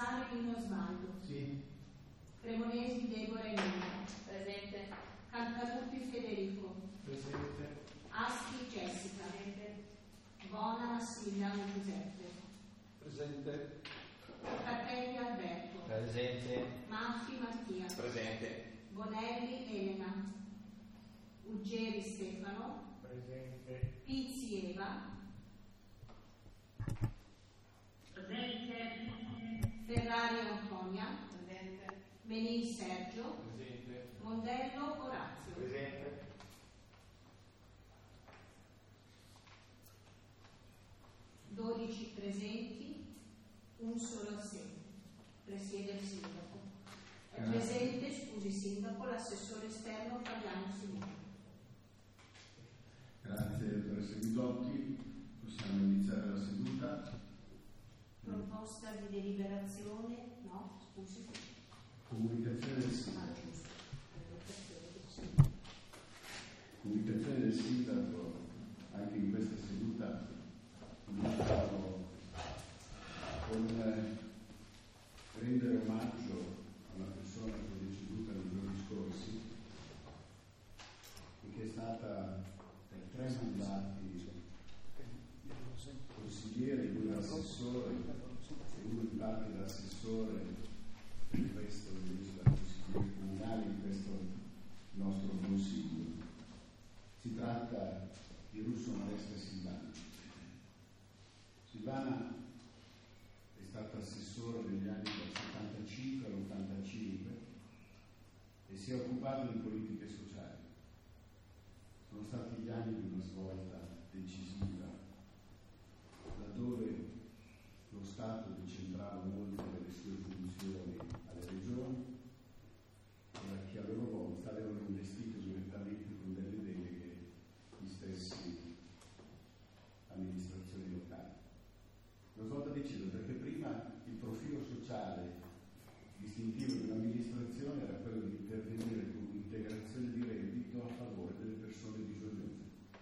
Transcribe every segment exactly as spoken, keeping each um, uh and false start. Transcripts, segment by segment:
Casale Nino Osvaldo. Sì. Cremonesi Deborah Elena. Presente. Cantalupi Federico. Presente. Aschi Jessica. Presente. Bona Massimiliano Giuseppe. Presente. Capelli Alberto. Presente. Manfi Mattia. Presente. Bonelli Elena. Uggeri Stefano. Presente. Pizzi Eva. Presente. Ferrari Antonia. Presente. Menin Sergio. Presente. Mondello Orazio. Presente. dodici presenti, un solo assente. Presiede il sindaco. È presente, scusi sindaco, l'assessore esterno Fabiano Simone. Grazie dottoressa Guidotti, possiamo iniziare la seduta. Proposta di deliberazione, no, scusi. Comunicazione del sindaco. Ah, giusto. Sì. Comunicazione del sindaco, anche in questa seduta iniziamo con eh, rendere omaggio a una persona che è deceduta nei giorni scorsi e che è stata per tre mandati consigliere, due assessore e uno in parte da assessore per questo da consigliere comunale in questo nostro consiglio. Si tratta di Russo Maresca Silvana. Silvana è stata assessore negli anni dal settantacinque all'ottantacinque e si è occupata di politiche sociali. Sono stati gli anni di una svolta decisiva, laddove lo Stato decentrava molte delle sue funzioni alle regioni e che a loro volta avevano investito direttamente con delle deleghe gli stessi amministrazioni locali. Una svolta decisa perché prima il profilo sociale distintivo di un'amministrazione era quello di intervenire con un'integrazione di reddito a favore delle persone bisognose.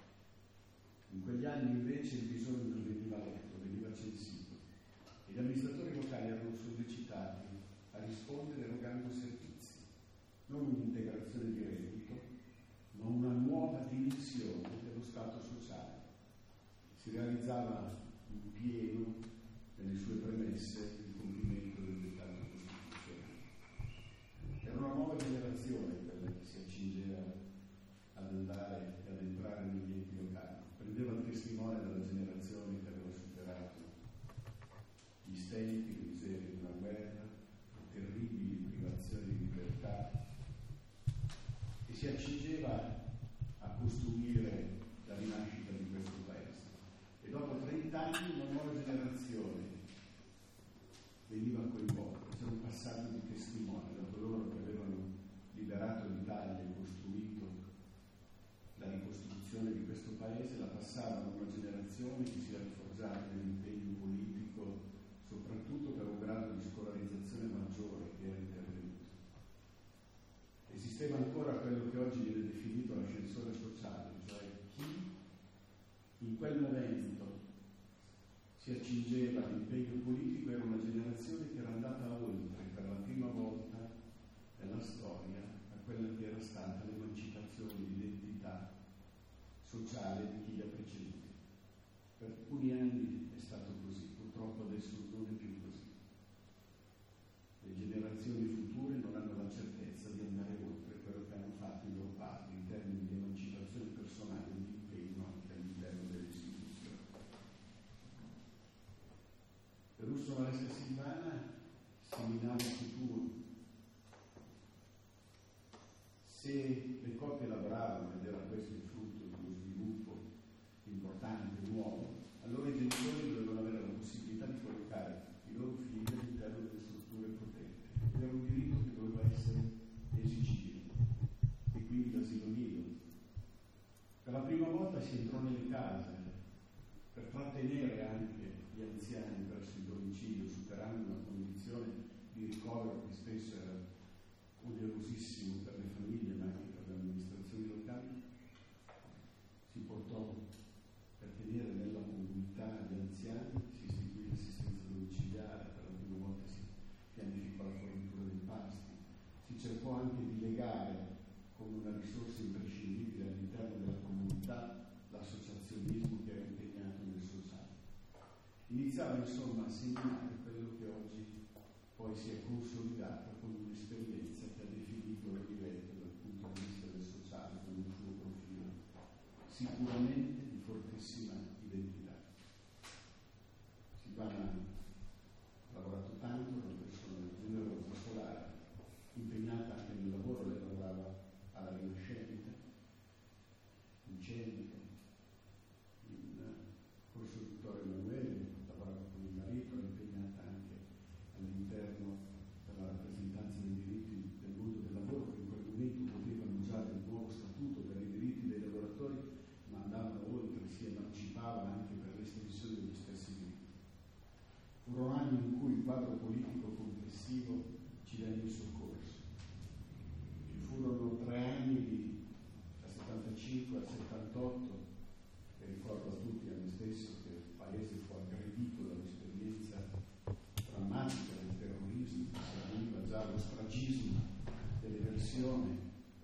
In quegli anni invece il bisogno non veniva letto, veniva censito e gli amministratori locali erano sollecitati a rispondere erogando servizi, non un'integrazione di reddito, ma una nuova dimensione dello Stato sociale. Si realizzava in pieno nelle sue premesse il compimento del dettato costituzionale. Era una nuova generazione quella che si accingeva ad andare e ad entrare negli enti locali. Prendeva il testimone della generazione che aveva superato gli stenti, le miserie di una guerra, le terribili privazioni di libertà e si accingeva a costruire la rinascita di questo paese. E dopo trent'anni una nuova generazione veniva coinvolta, c'era un passaggio di testimone da coloro che avevano liberato l'Italia e costruito la ricostruzione di questo paese, la passavano a una generazione che si era riforgiata nell'impegno politico, soprattutto per un grado di scolarizzazione maggiore che era intervenuto. Esisteva ancora quello che oggi viene definito l'ascensore sociale, cioè chi in quel momento si accingeva all'impegno politico era una generazione che era andata oltre per la prima volta nella storia a quella che era stata l'emancipazione di identità sociale di chi li ha preceduti. Per alcuni anni è stato così, purtroppo adesso non è più così. Le generazioni future non hanno la certezza di andare oltre quello che hanno fatto i loro padri in termini di emancipazione personale e di impegno anche all'interno delle istituzioni. Per Russo Maresca Silvana si minava il futuro. Se le coppie lavoravano ed era questo il frutto di uno sviluppo importante, nuovo, allora i genitori dovevano avere la possibilità di collocare i loro figli all'interno delle strutture protette. Ed era un diritto che doveva essere esigibile. E quindi l'asilo nido. Per la prima volta si entrò nelle case per trattenere anche gli anziani verso il domicilio, superando una condizione di ricovero che spesso era onerosissimo per le famiglie ma anche per le amministrazioni locali. Si portò per tenere nella comunità gli anziani, si istituì l'assistenza domiciliare, per la prima volta si come una risorsa imprescindibile all'interno della comunità l'associazionismo che era impegnato nel sociale. Iniziava insomma a segnare quello che oggi poi si è consolidato con un'esperienza che ha definito il livello dal punto di vista del sociale con un suo profilo sicuramente di fortissima identità. Silvana ha lavorato tanto, è una persona generosa, solare, impegnata anche nel lavoro. Lei lavorava alla Rinascente, in Cenica, in Corso Vittorio Emanuele, lavorava con il marito, era impegnata anche all'interno della rappresentanza dei diritti del mondo del lavoro, che in quel momento potevano usare il nuovo statuto per i diritti dei lavoratori, ma andavano oltre, si emancipava anche per l'estensione degli stessi diritti. Furono anni in cui il quadro politico complessivo ci venne in soccorso. Ci furono tre anni di, dal settantacinque al settantotto, e ricordo a tutti, a me stesso, che il paese fu aggredito dall'esperienza drammatica del terrorismo, che serviva già lo stragismo dell'eversione,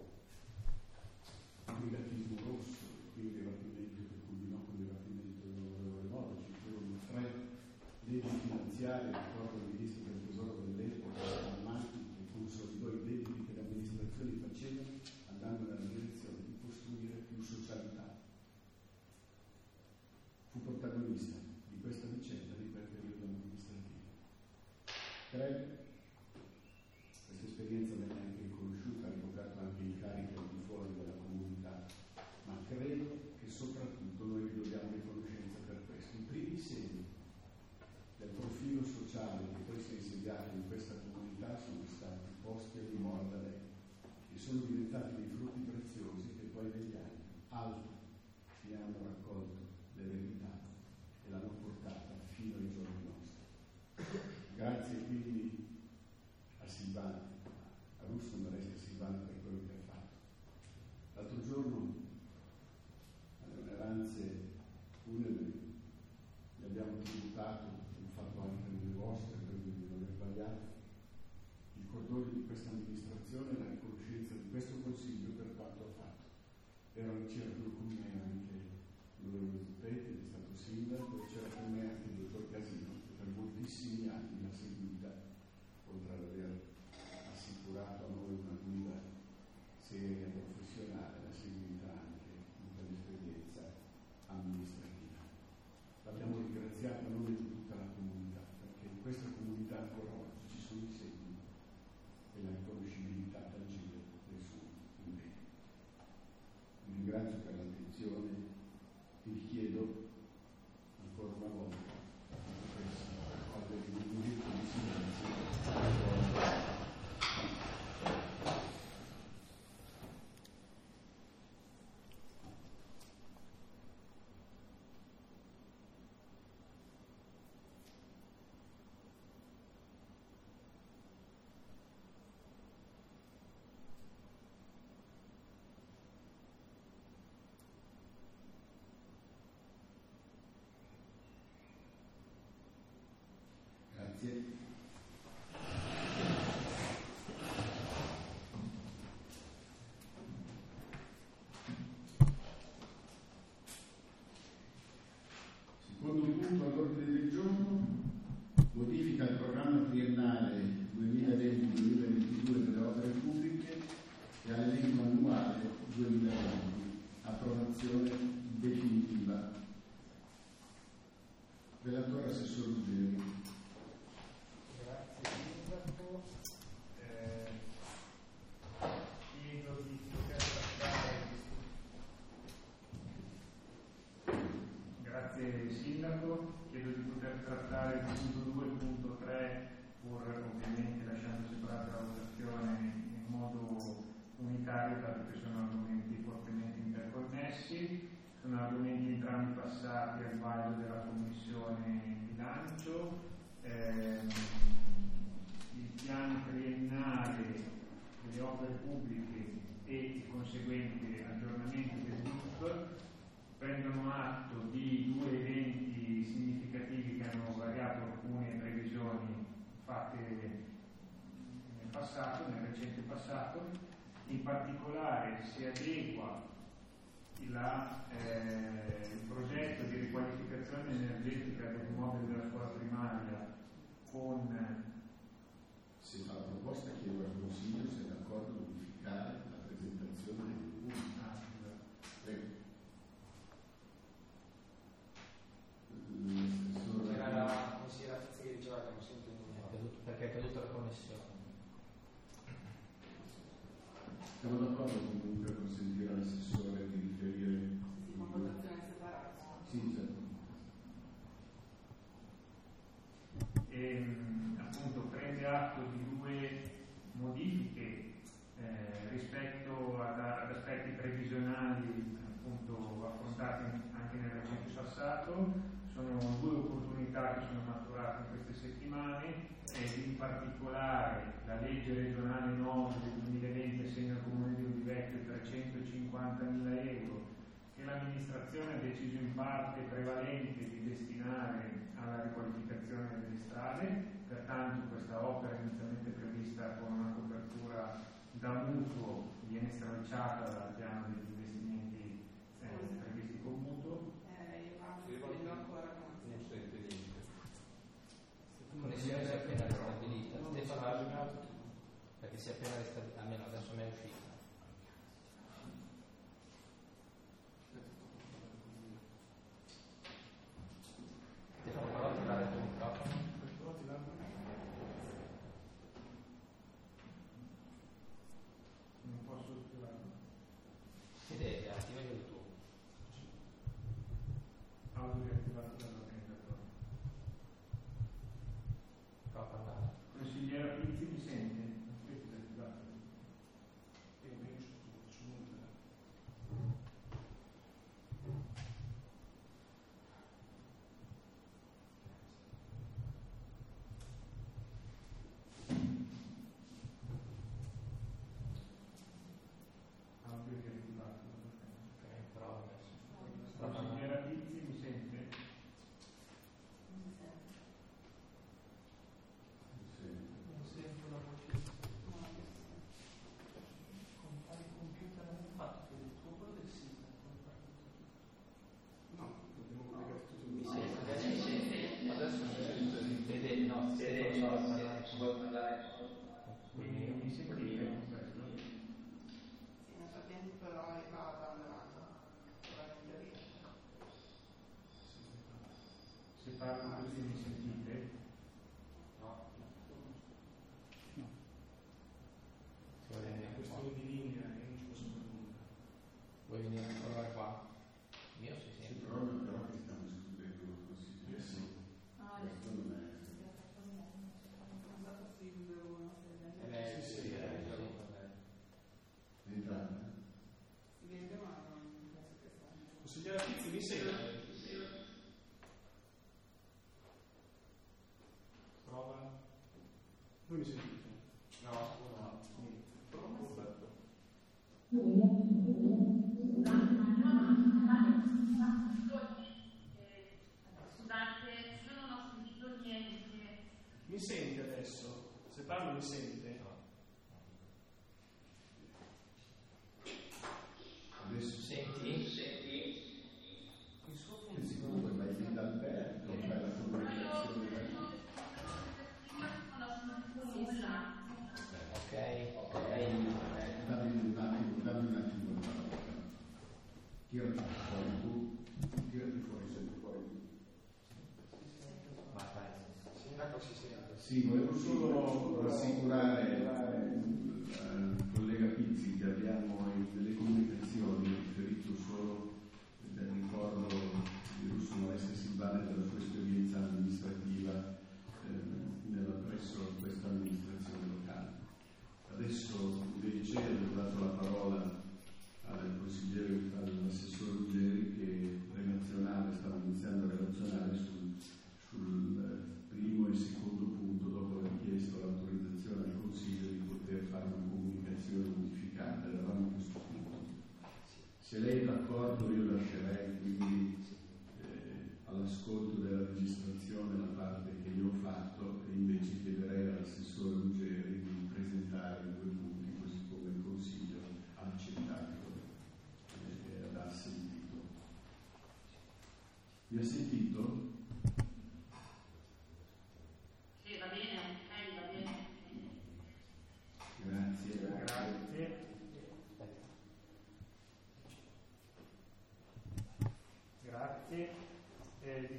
il brigatismo rosso, quindi il rapimento che culminò con il rapimento dell'onorevole Moro. Ci furono tre leggi finanziarie, ricordo il ministro del tesoro dell'epoca, Amati, che consolidò i debiti che le amministrazioni facevano, andando nella direzione di costruire più socialità. Fu protagonista di questa vicenda, di quel periodo amministrativo. Credo questa esperienza venne anche riconosciuta, ha rivocato anche incarichi al di fuori della comunità, ma credo che soprattutto noi vi dobbiamo riconoscenza per questo. I primi segni del profilo sociale che poi si è insediato in questa comunità sono stati posti a dimora da lei e sono diventati dei frutti preziosi che poi negli anni altri si hanno raccolto le verità e l'hanno portata fino ai giorni nostri. Grazie quindi a Silvana, a Russo Maresta Silvana per quello che ha fatto. L'altro giorno alle onoranze funebri gli abbiamo tributato, l'ho fatto anche nelle vostre, credo di non aver sbagliato, il cordoglio di questa amministrazione e la riconoscenza di questo Consiglio per quanto ha fatto. Era, c'era con me anche l'onorevole Zuppetti, che è stato sindaco, c'era con me anche il dottor Casino, che per moltissimi anni l'ha seguita, oltre ad aver assicurato a noi una guida seria e professionale, l'ha seguita anche in quell'esperienza amministrativa. L'abbiamo ringraziato a nome di tutta la comunità, perché in questa comunità ancora oggi ci sono i segni e la riconoscibilità tangibile del suo impegno. Vi ringrazio per l'attenzione e vi chiedo ancora una volta per cogliere un momento di silenzio. Grazie. Secondo punto all'ordine del giorno, modifica il programma triennale duemilaventi duemilaventidue delle opere pubbliche e all'elenco annuale duemilaventi. Approvazione definitiva. Relatore Assessore Ruggeri. Grazie Sindaco. Eh, chiedo di poter trattare Grazie Sindaco, chiedo di poter trattare il punto due punto tre, pur ovviamente lasciando separata la votazione in modo unitario, dato che sono argomenti fortemente interconnessi. Sono argomenti entrambi passati al vaglio della Commissione Bilancio. Eh, il piano triennale delle opere pubbliche e il conseguente aggiornamento del D U P prendono atto di due eventi significativi che hanno variato alcune previsioni fatte nel passato, nel recente passato. In particolare si adegua la, eh, il progetto di riqualificazione energetica degli immobili della scuola primaria con... Si fa la proposta, chiedo al Consiglio se è d'accordo a modificare la presentazione dei documenti. Ah, Prego. C'era la consigliera Fizzi che diceva che non sente niente perché è caduta la connessione. Siamo d'accordo comunque a consentire all'assessore di riferire. Sì, con votazione separata. Sì, certo. E, appunto prende atto di due modifiche eh, rispetto ad, ad aspetti previsionali appunto affrontati anche nel recente passato. Sono due opportunità che sono maturate in queste settimane e in particolare la legge regionale nove del duemilaventi assegna al Comune di Olivecchio trecentocinquantamila euro che l'amministrazione ha deciso in parte prevalente di destinare alla riqualificazione delle strade. Pertanto questa opera inizialmente prevista con una copertura da mutuo viene stralciata dal piano degli investimenti eh, previsti con mutuo. Eh, io vedo ancora come Non sente niente. Connessione si è appena ristabilita. Stefano, perché si è appena ristabilita, almeno adesso mi è uscita. Stefano, prova a tirare il tuo microfono. Non posso attivarlo. Fede, attiva il tuo. Audio riattivato dall'organizzatore. Prova a parlare. Consigliera Pizzi mi sente? Aspetta, attivato. Audio riattivato. Ok, prova adesso. Consigliera Pizzi mi sente? Sì. Non sento la voce. Con quale computer hanno fatto? Il tuo quello del sito? No, dobbiamo collegare tutto Mi il sente? Adesso mi sente? Adesso mi sente? Fede, no, Fede, non so parlare. Quindi mi sentite con questo? sì, nel frattempo però va andando sicuramente riesce. Se parlo così mi sentite? No. È questione di linea, io non ci posso fare nulla. Vuoi venire a provare qua? Io si Sì, sente. però, però che stiamo discutendo lo Consiglio. Sì. Ah, Questo non è. Non so se il uno se Eh beh, Sì, sì, sì, è eh, già sì. con lei. È entrata? si vede ma non penso che sia. Consigliera Pizzi, mi sente? Prova. Voi mi sentite? No, scusa. Niente. Prova Roberto. Scusate, io non ho sentito niente. Mi sente adesso? Se parlo mi sente? Adesso Senti? Il suo funziona. poi vai lì da Alberto, fai la comunicazione. Non ho sentito nulla. Ok, ok. Dammi un attimo, dammi un attimo la parola. Tirati fuori tu, tirati fuori sempre fuori tu. Vai, vai. Sindaco si sente. Sì, volevo solo rassicurare eh, il collega Pizzi che abbiamo in delle comunicazioni riferito solo del ricordo di Russo Moleste Silvana e della sua esperienza amministrativa eh, nella, presso questa amministrazione locale. Adesso invece ho dato la parola al consigliere, all'assessore Ruggeri che relazionale, stava iniziando a relazionare sul, sul primo e secondo punto dopo aver chiesto l'autorizzazione al Consiglio di poter fare una comunicazione modificata. Eravamo a questo punto. Se lei è d'accordo io lascerei quindi eh, all'ascolto della registrazione la parte che io ho fatto e invece chiederei all'assessore Ruggeri di presentare i due punti così come il Consiglio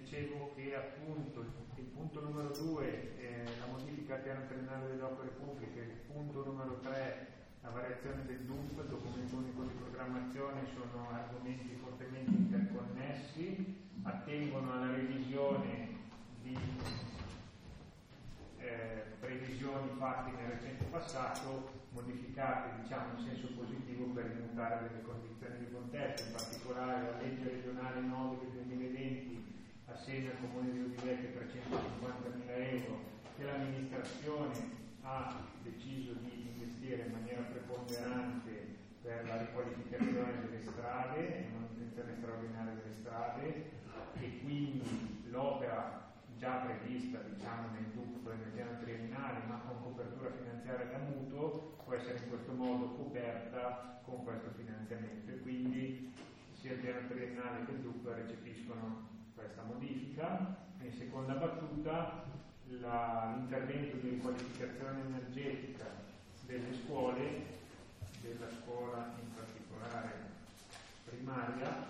dicevo che appunto il punto numero due è la modifica al piano triennale delle opere pubbliche, il punto numero tre la variazione del D U P, documento unico di programmazione, sono argomenti fortemente interconnessi, attengono alla revisione di eh, previsioni fatte nel recente passato, modificate diciamo in senso positivo per rimutare delle condizioni di contesto. In particolare la legge regionale nove del duemilaventi assegna al comune di Udivecchio trecentocinquantamila euro che l'amministrazione ha deciso di investire in maniera preponderante per la riqualificazione delle strade e manutenzione straordinaria delle strade, e quindi l'opera già prevista diciamo nel D U P nel piano triennale ma con copertura finanziaria da mutuo può essere in questo modo coperta con questo finanziamento, e quindi sia il piano triennale che il D U P recepiscono questa modifica. In seconda battuta la, l'intervento di riqualificazione energetica delle scuole, della scuola in particolare primaria,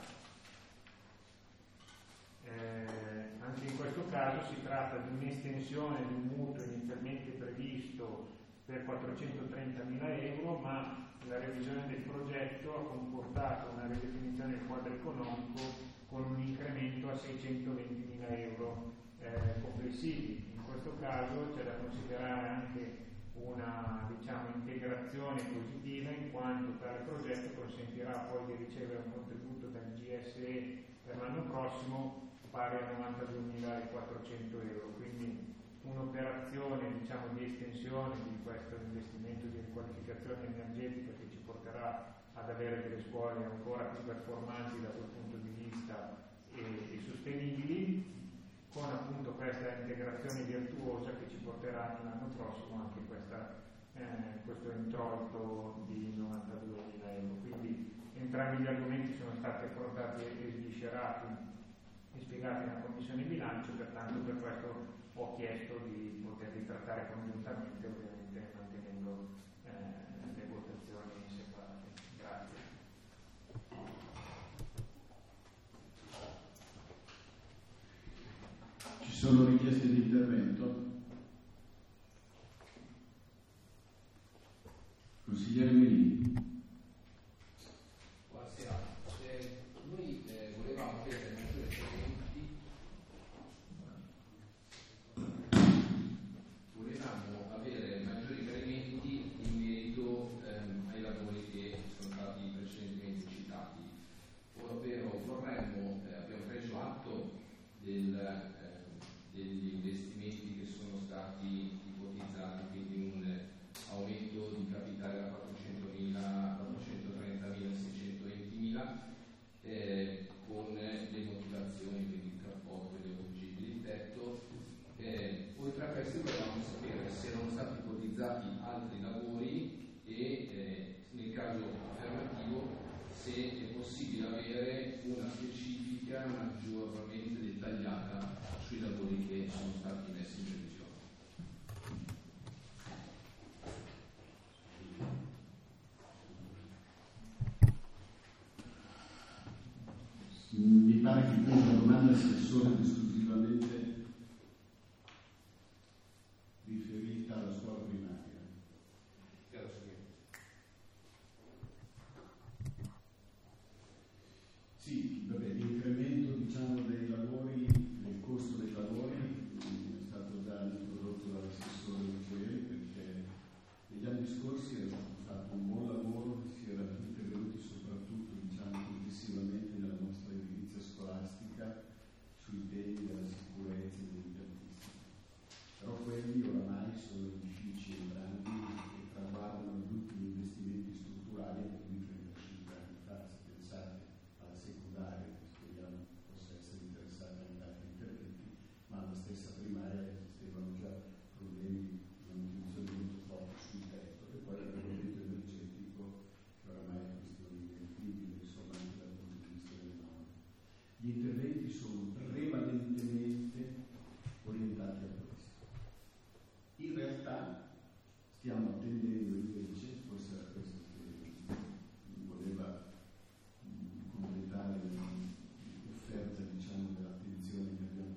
eh, anche in questo caso si tratta di un'estensione di un mutuo inizialmente previsto per quattrocentotrentamila euro, ma la revisione del progetto ha comportato una ridefinizione del quadro economico con un incremento a seicentoventimila euro eh, complessivi. In questo caso c'è da considerare anche una diciamo, integrazione positiva, in quanto tale progetto consentirà poi di ricevere un contributo dal G S E per l'anno prossimo pari a novantaduemilaquattrocento euro, quindi un'operazione diciamo, di estensione di questo investimento di riqualificazione energetica che ci porterà ad avere delle scuole ancora più performanti da quel punto di vista e, e sostenibili, con appunto questa integrazione virtuosa che ci porterà l'anno prossimo anche questa, eh, questo introito di novantaduemila euro. Quindi entrambi gli argomenti sono stati affrontati e sviscerati e spiegati nella Commissione Bilancio, pertanto per questo ho chiesto di poterli trattare congiuntamente, ovviamente mantenendo eh, le votazioni separate. Grazie. Ci sono richieste di intervento? Consigliere Melini. Buonasera. Eh, noi eh, volevamo avere maggiori chiarimenti volevamo avere maggiori chiarimenti in merito ehm, ai lavori che sono stati precedentemente citati, ovvero vorremmo, eh, abbiamo preso atto del, eh, degli investimenti che sono stati ipotizzati, quindi un aumento di capitale da quattrocentomila, quattrocentotrentamila a seicentoventimila, eh, con le motivazioni, quindi il trasporto e le origini di tetto. Eh, oltre a questo volevamo sapere se erano stati ipotizzati altri lavori e eh, nel caso affermativo se è possibile avere una specifica maggiormente dettagliata sui lavori che sono stati messi in revisione. Mi pare che questa domanda sia solo ed esclusivamente riferita alla scuola primaria. Sì, vabbè, l'incremento diciamo, dei lavori, del costo dei lavori è stato già introdotto dall'assessore Ruggeri, perché negli anni scorsi era stato fatto un buon lavoro, si era intervenuti soprattutto diciamo, complessivamente nella nostra edilizia scolastica sui temi della sicurezza e dell'impiantistica. Però quelli oramai sono edifici entrambi che traguardano gli ultimi investimenti strutturali che di trentacinque anni fa. Se pensate alla secondaria, che speriamo possa essere interessata anche altri interventi, ma alla stessa primaria esistevano già problemi di manutenzione molto forti sul tetto, e poi il regolamento energetico che oramai è questione ineludibile, insomma, anche dal punto di vista delle norme. Gli interventi sono prevalentemente orientati a questo. In realtà stiamo attendendo invece, forse era questo che voleva completare l'offerta diciamo, dell'attenzione che abbiamo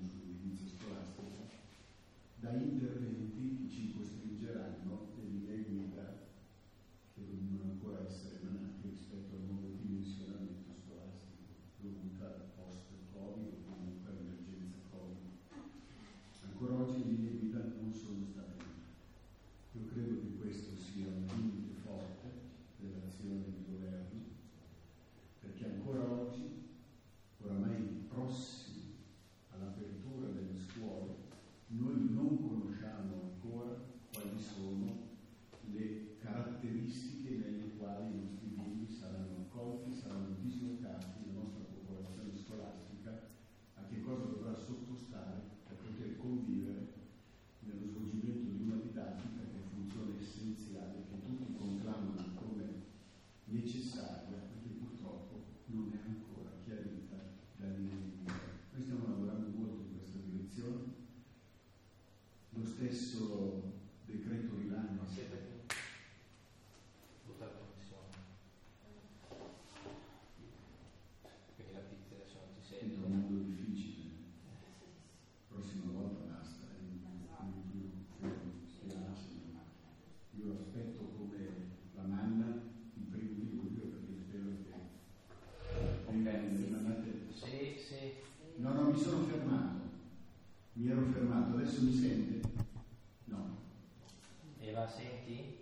commenti?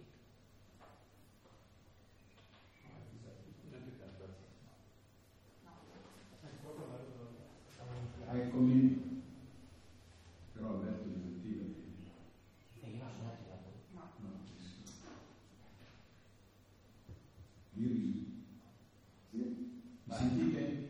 Hai commenti? Però Alberto disattiva. E io non sono attivato. No. No, Iris. Sì. Mi sentite?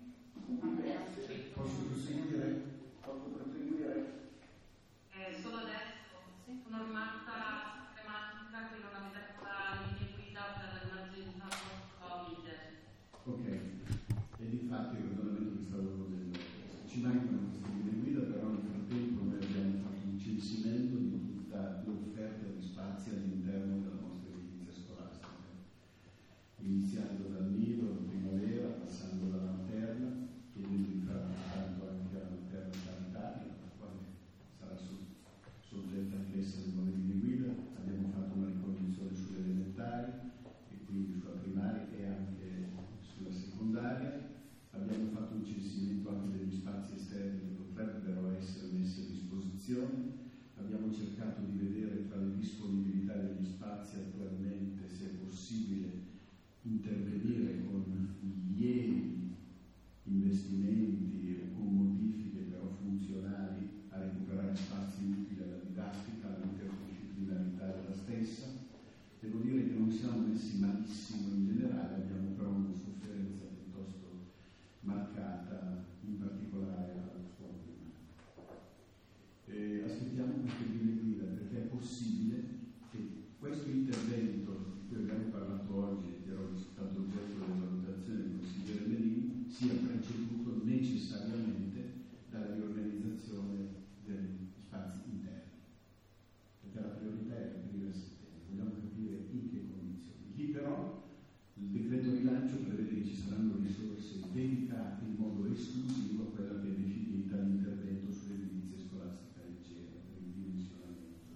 Posso proseguire? Posso proseguire? Eh, solo adesso sono rimasta tematica che non avete ancora linee guida per l'emergenza post-Covid. Ok, e di fatto il ragionamento che stavo facendo è questo. Ci mancano queste linee guida, però nel frattempo noi abbiamo fatto un censimento di tutta l'offerta di spazi all'interno della nostra edilizia scolastica, iniziando dal nido, la primavera, passando dalla materna, chiedendo di fare tanto anche alla materna sanitaria, la quale sarà so- soggetta anch'essa alle nuove linee guida. Abbiamo fatto una ricognizione sulle elementari e quindi sulla primaria e anche sulla secondaria. Abbiamo fatto un censimento anche degli spazi esterni che potrebbero essere messi a disposizione. Abbiamo cercato di vedere tra le disponibilità degli spazi attualmente se è possibile intervenire con lievi investimenti o con modifiche però funzionali a recuperare spazi utili alla didattica, all'interdisciplinarità della stessa. Devo dire che non siamo messi malissimo in generale, abbiamo però una sofferenza piuttosto marcata, in particolare alla scuola primaria. Eh, aspettiamo queste linee guida perché è possibile che questo intervento di cui abbiamo parlato oggi, che era stato oggetto della valutazione del consigliere Melini, sia preceduto necessariamente dalla riorganizzazione degli spazi interni. Perché la priorità è aprire a settembre, vogliamo capire in che condizioni. Lì però il decreto rilancio prevede che ci saranno risorse dedicate in modo esclusivo a quella che è definita l'intervento sull'edilizia scolastica leggera per il dimensionamento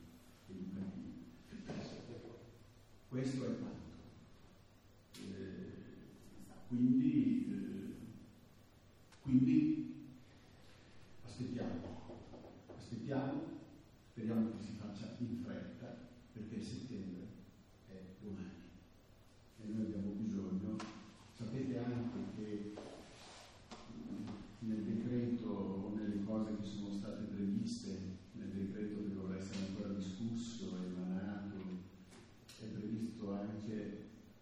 educativo. Questo è quanto. Eh, quindi, eh, quindi aspettiamo, aspettiamo, speriamo che si faccia in fretta perché settembre è domani. E noi abbiamo bisogno, sapete anche che nel decreto o nelle cose che sono state previste, nel decreto che dovrà essere ancora discusso e emanato, è previsto anche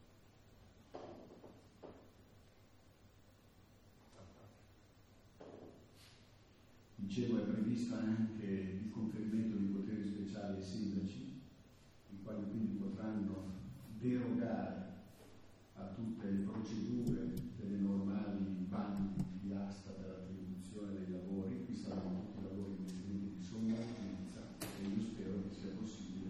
dicevo è previsto anche il conferimento di poteri speciali ai sindaci, i quali quindi potranno derogare a tutte le procedure delle normali bandi di asta per l'attribuzione dei lavori. Qui saranno tutti i lavori di investimenti di somma utilizza e io spero che sia possibile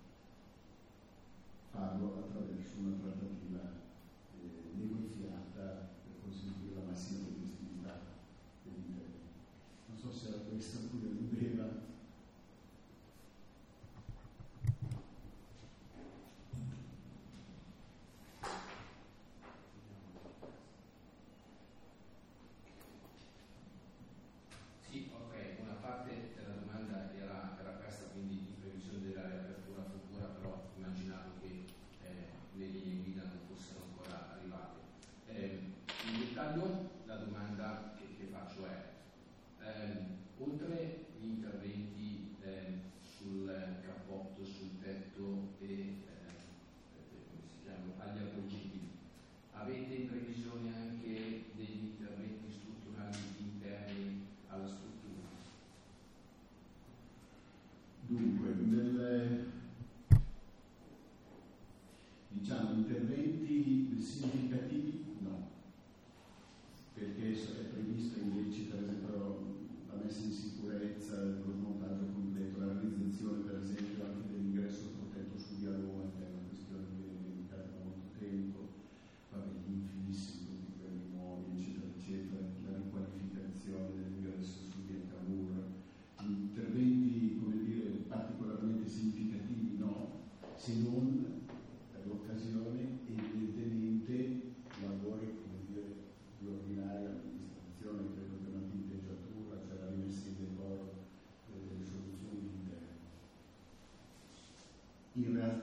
farlo attraverso una trattativa eh, negoziata per consentire la massima tempestività dell'intervento. Non so se era questa oppure l'idea. Sì, ok, una parte della domanda era, era questa, quindi in previsione della riapertura futura, però immaginavo che eh, le linee guida non fossero ancora arrivate. Eh, in dettaglio la domanda che, che faccio è, ehm, oltre gli interventi eh, sul cappotto, sul tetto e eh, come si chiama, agli avvolgibili, avete in previsione anche degli interventi strutturali interni alla struttura? Dunque, nel, diciamo interventi significativi no, perché è prevista invece per esempio la messa in sicurezza, lo smontaggio completo, la realizzazione per esempio anche dell'ingresso protetto su via Roma, che è una questione che viene dedicata da molto tempo, vabbè, gli infinissimi tutti quelli nuovi, eccetera, eccetera, la riqualificazione dell'ingresso su via Cavour, interventi, come dire, particolarmente significativi no, se non per l'occasione evidentemente lavori, come dire, di ordinaria amministrazione, credo che una tinteggiatura, cioè la rimessa in decoro delle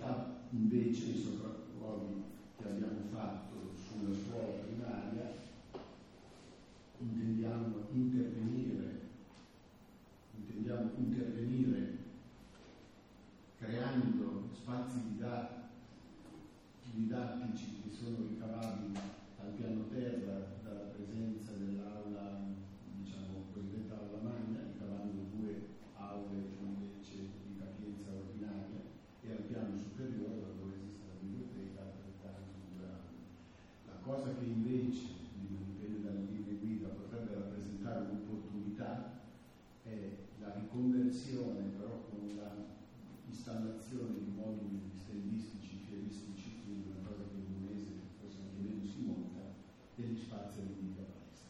realtà invece i sopralluoghi che abbiamo fatto sulla scuola primaria intendiamo intervenire, intendiamo intervenire creando spazi didat- didattici che sono ricavabili al piano terra dalla presenza dell'aula, diciamo cosiddetta aula magna, ricavando due aule invece di capienza ordinaria, e al piano superiore dove esiste la biblioteca altrettanto due aule. La cosa che invece dipende dalle linee guida potrebbe rappresentare un'opportunità è la riconversione, però con la installazione di moduli stendistici, fieristici, quindi una cosa che in un mese, forse anche meno, si monta, degli spazi adibiti a palestra.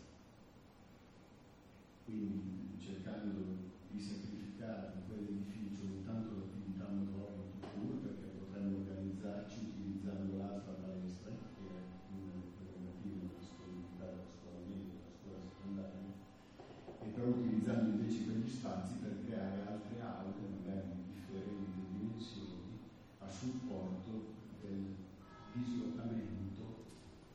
Quindi cercando di semplificare in quell'edificio non tanto l'attività motoria in tutto, perché potremmo organizzarci utilizzando l'altra palestra, che è una delle prerogative della disponibilità della scuola media, della scuola secondaria, e però utilizzando invece quegli spazi per creare altre aule, magari di differenti dimensioni, a supporto del dislocamento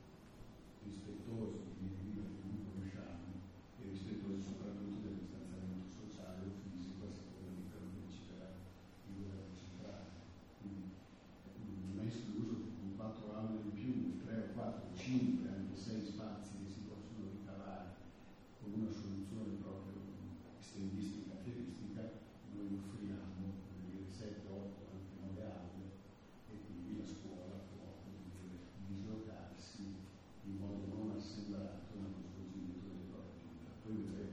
rispettoso di vita che noi conosciamo e rispettoso soprattutto del distanziamento sociale o fisico a seconda di quello che deciderà il governo centrale. Quindi non è escluso che con quattro aule in più, tre o quattro o cinque, anche sei spazi che si possono ricavare con una soluzione proprio stendistica, fieristica, noi offriamo sette, otto, anche nove aule, e quindi la scuola può dire, dislocarsi in modo non assemblato nello svolgimento delle proprie attività. Poi vedremo,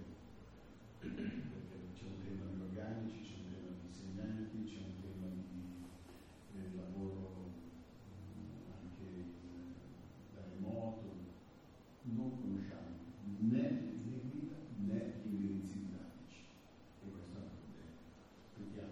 perché c'è un tema di organici, c'è un tema di insegnanti, c'è un tema di eh, lavoro mh, anche in, da remoto. Non conosciamo né le linee guida né gli indirizzi didattici, e questo è un problema. Vediamo.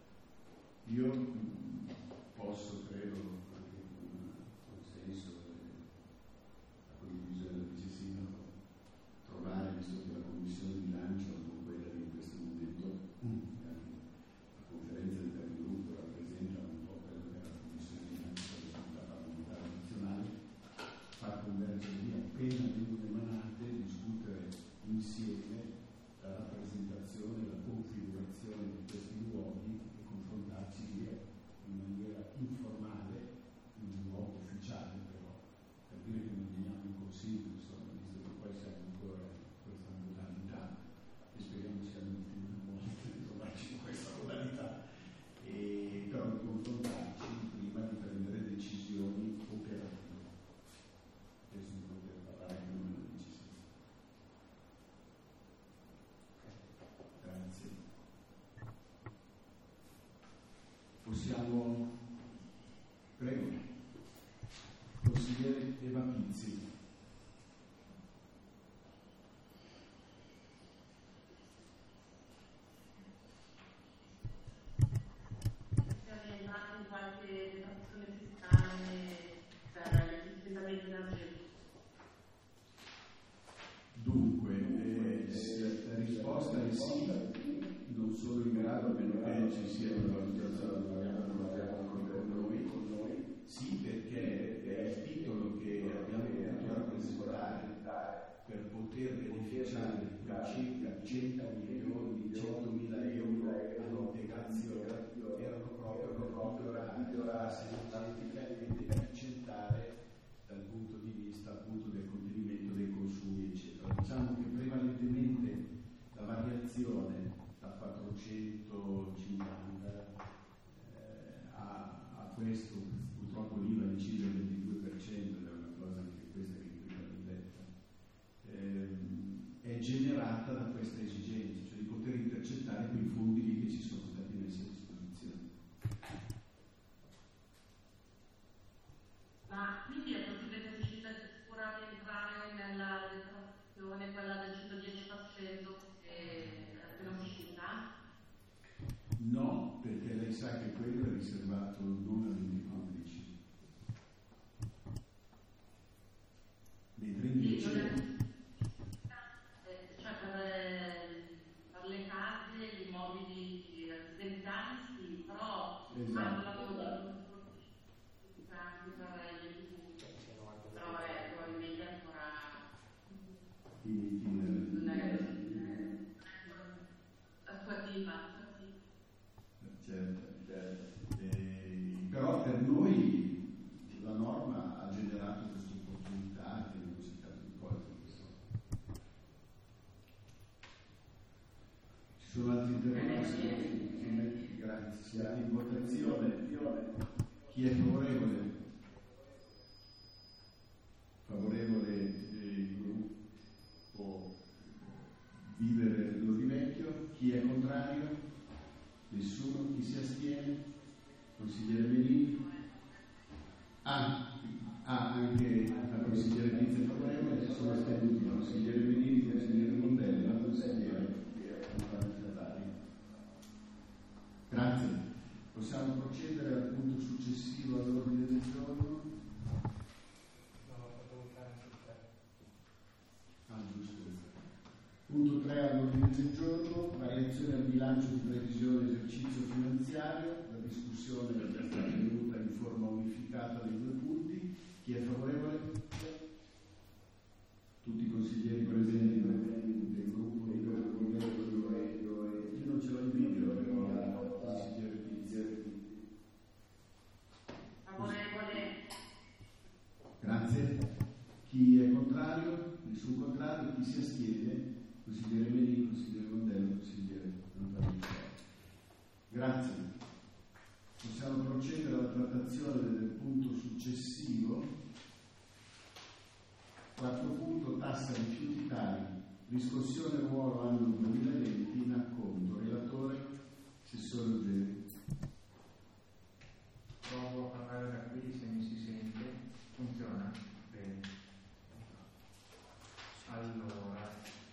Io mh, posso, credo, anche con consenso e la condivisione del vice sindaco, trovare, visto che la commissione di bilancio non quella che in questo momento mm. anche la conferenza del capogruppo rappresenta un po' quello che è la commissione di bilancio per l'attività parlamentare nazionale, far convergere lì appena vengono emanate, discutere insieme la rappresentazione, la configurazione di questi luoghi e confrontarci lì in maniera informale, in un luogo ufficiale, però per dire che non veniamo in consiglio, insomma, visto che poi siamo ancora in questa modalità e speriamo sia l'ultima volta di trovarci in questa modalità, e però di confrontarci prima di prendere decisioni operative. Questo di poter parlare con una decisione. Grazie. Possiamo, prego, consigliere Eva Pizzi. Siamo entrati in qualche detrazione fiscale per gli spostamenti energetici. Dunque, eh, la risposta è sì, non sono in grado, a meno che ci sia una valutazione con noi, con noi, sì, perché è il titolo che abbiamo potuto rappresentare per poter beneficiare di circa cento milioni, centomila euro all'integrazione, erano proprio per migliorare la sanità ed efficientare dal punto di vista appunto del contenimento dei consumi, eccetera. Diciamo che prevalentemente la variazione da quattrocentocinquanta eh, a, a questo, purtroppo l'I V A incide il ventidue per cento, è una cosa anche questa che prima l'ho detta, ehm, è generata da questa esigenza, cioè di poter intercettare quei fondi lì che ci sono stati messi a disposizione. Ma quindi è possibile che ci sia sicuramente entrare nella detrazione, quella del centodieci per cento che è appena uscita? No, perché lei sa che quello è riservato non agli enti pubblici. Mentre invece... Cioè per, per le case, gli immobili residenziali sì, però esatto. hanno la consigliere Benini, consigliere Mondella, consigliere Natali. Grazie. Possiamo procedere al punto successivo all'ordine del giorno? Ah, giusto. Punto tre all'ordine del giorno, variazione al bilancio di previsione esercizio finanziario. La discussione è già stata tenuta in forma unificata dei due punti. Chi è favorevole? Tutti i consiglieri presenti, presenti del gruppo di Io non ce l'ho in video, però la consigliere Pizzi. Favorevole. Grazie. Chi è contrario? Nessun contrario. Chi si astiene? Consigliere Melini, consigliere Mondello, consigliere Antonio. Grazie. Possiamo procedere alla trattazione del punto successivo. Quarto punto, tassa rifiuti tali, riscossione ruolo anno duemilaventi in acconto. Relatore, Assessore Ruggeri. Provo a parlare da qui se mi si sente. Funziona? Bene. Allora,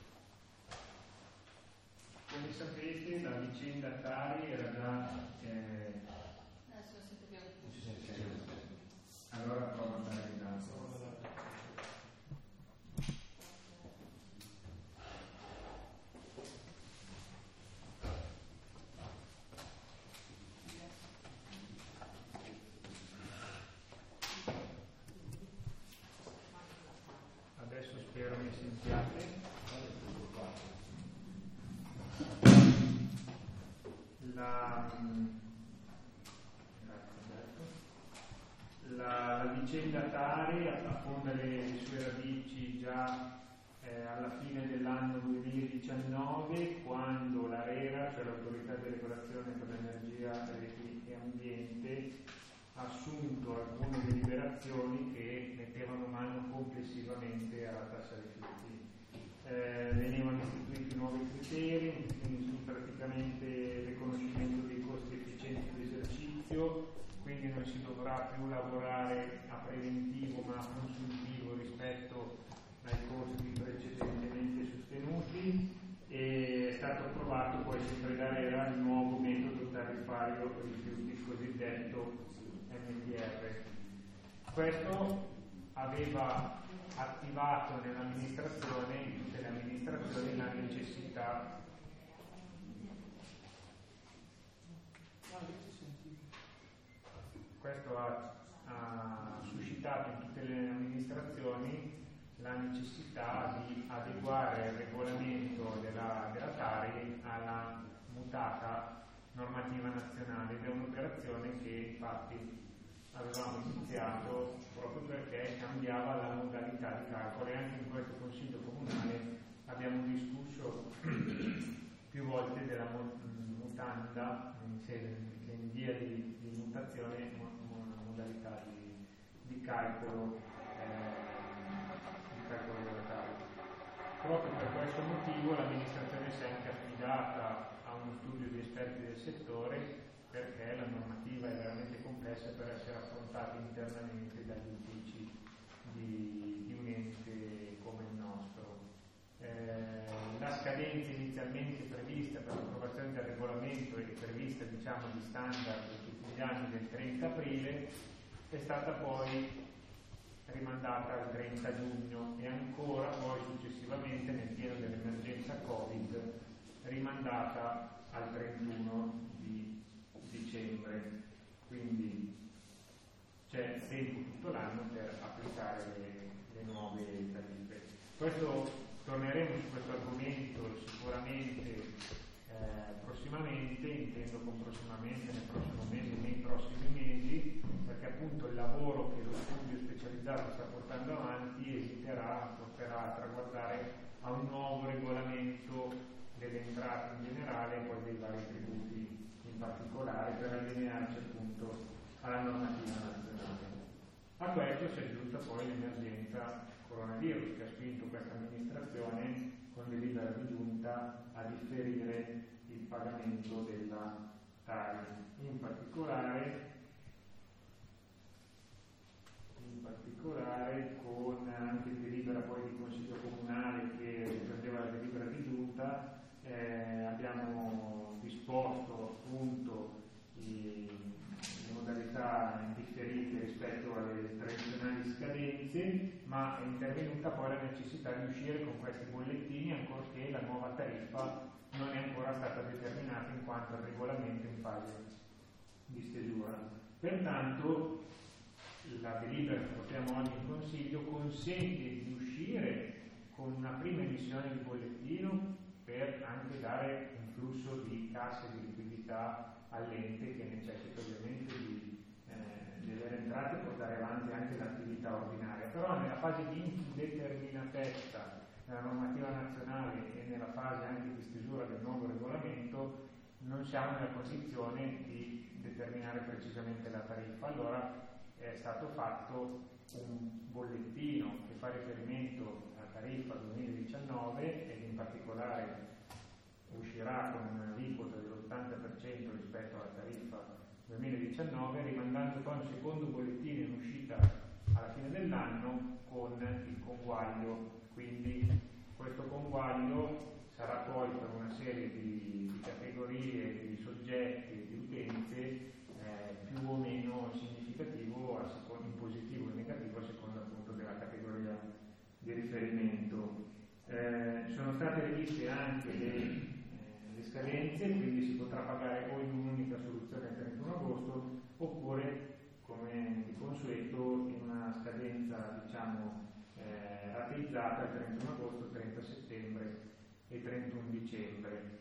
come sapete la vicenda Tari era già... Eh, Adesso siete più. allora provo a andare in alto. Adesso spero mi sentiate. La, la, la vicenda Tari affonda le, le sue radici già eh, alla fine dell'anno duemiladiciannove, quando l'ARERA, cioè l'Autorità di Regolazione per l'Energia e Ambiente, ha assunto alcune deliberazioni che mettevano mano complessivamente alla tassa rifiuti. Eh, venivano istituiti nuovi criteri, quindi praticamente il riconoscimento dei costi efficienti di esercizio, quindi non si dovrà più lavorare a preventivo ma a consuntivo rispetto ai costi precedentemente sostenuti, e è stato approvato poi sempre da ARERA il nuovo metodo tariffario rifiuti, il cosiddetto M T R. Questo aveva attivato nell'amministrazione, in tutte le amministrazioni, la necessità questo ha, ha suscitato in tutte le amministrazioni la necessità di adeguare il regolamento della, della Tari alla mutata normativa nazionale, ed è un'operazione che infatti avevamo iniziato proprio perché cambiava la modalità di calcolo, e anche in questo Consiglio Comunale abbiamo discusso più volte della mutanda in via di, di mutazione, modalità di, di calcolo eh, di calcolo della tavola. Proprio per questo motivo l'amministrazione si è anche affidata a uno studio di esperti del settore, perché la normativa è veramente complessa per essere affrontata internamente dagli uffici di, di un ente come il nostro. Eh, la scadenza inizialmente prevista per l'approvazione del regolamento e prevista, diciamo, di standard tutti gli anni del trenta aprile è stata poi rimandata al trenta giugno e ancora poi successivamente, nel pieno dell'emergenza Covid, rimandata al trentuno di dicembre. Quindi c'è tempo tutto l'anno per applicare le, le nuove tariffe. Questo torneremo su questo argomento sicuramente eh, prossimamente, intendo con prossimamente nel prossimo mese, nei prossimi mesi, perché appunto il lavoro che lo studio specializzato sta portando avanti esiterà, porterà a traguardare a un nuovo regolamento delle entrate in generale e poi dei vari tributi in particolare, per allinearci appunto alla normativa nazionale. A questo si è aggiunta poi l'emergenza coronavirus, che ha spinto questa amministrazione con delibera di giunta a differire il pagamento della Tari, in particolare in particolare con anche delibera poi di Consiglio Comunale alle tradizionali scadenze, ma è intervenuta poi la necessità di uscire con questi bollettini ancorché la nuova tariffa non è ancora stata determinata in quanto il regolamento è in fase di stesura. Pertanto la delibera che votiamo oggi in Consiglio consente di uscire con una prima emissione di bollettino per anche dare un flusso di cassa e di liquidità all'ente che necessita ovviamente di, eh, delle entrate e portare avanti anche l'attività ordinaria. Però nella fase di indeterminatezza nella normativa nazionale e nella fase anche di stesura del nuovo regolamento non siamo nella condizione di determinare precisamente la tariffa. Allora è stato fatto un bollettino che fa riferimento alla tariffa duemiladiciannove ed in particolare uscirà con un'aliquota dell'ottanta per cento rispetto alla tariffa duemiladiciannove, rimandando poi un secondo bollettino in uscita alla fine dell'anno con il conguaglio. Quindi questo conguaglio sarà poi per una serie di, di categorie, di soggetti e di utenze eh, più o meno significativo a secondo, in positivo o in negativo a seconda appunto della categoria di riferimento. Eh, sono state riviste anche le, eh, le scadenze, quindi si potrà pagare o in un'unica soluzione il trentuno agosto oppure come di consueto in una scadenza diciamo eh, rateizzata il trentuno agosto, trenta settembre e trentuno dicembre.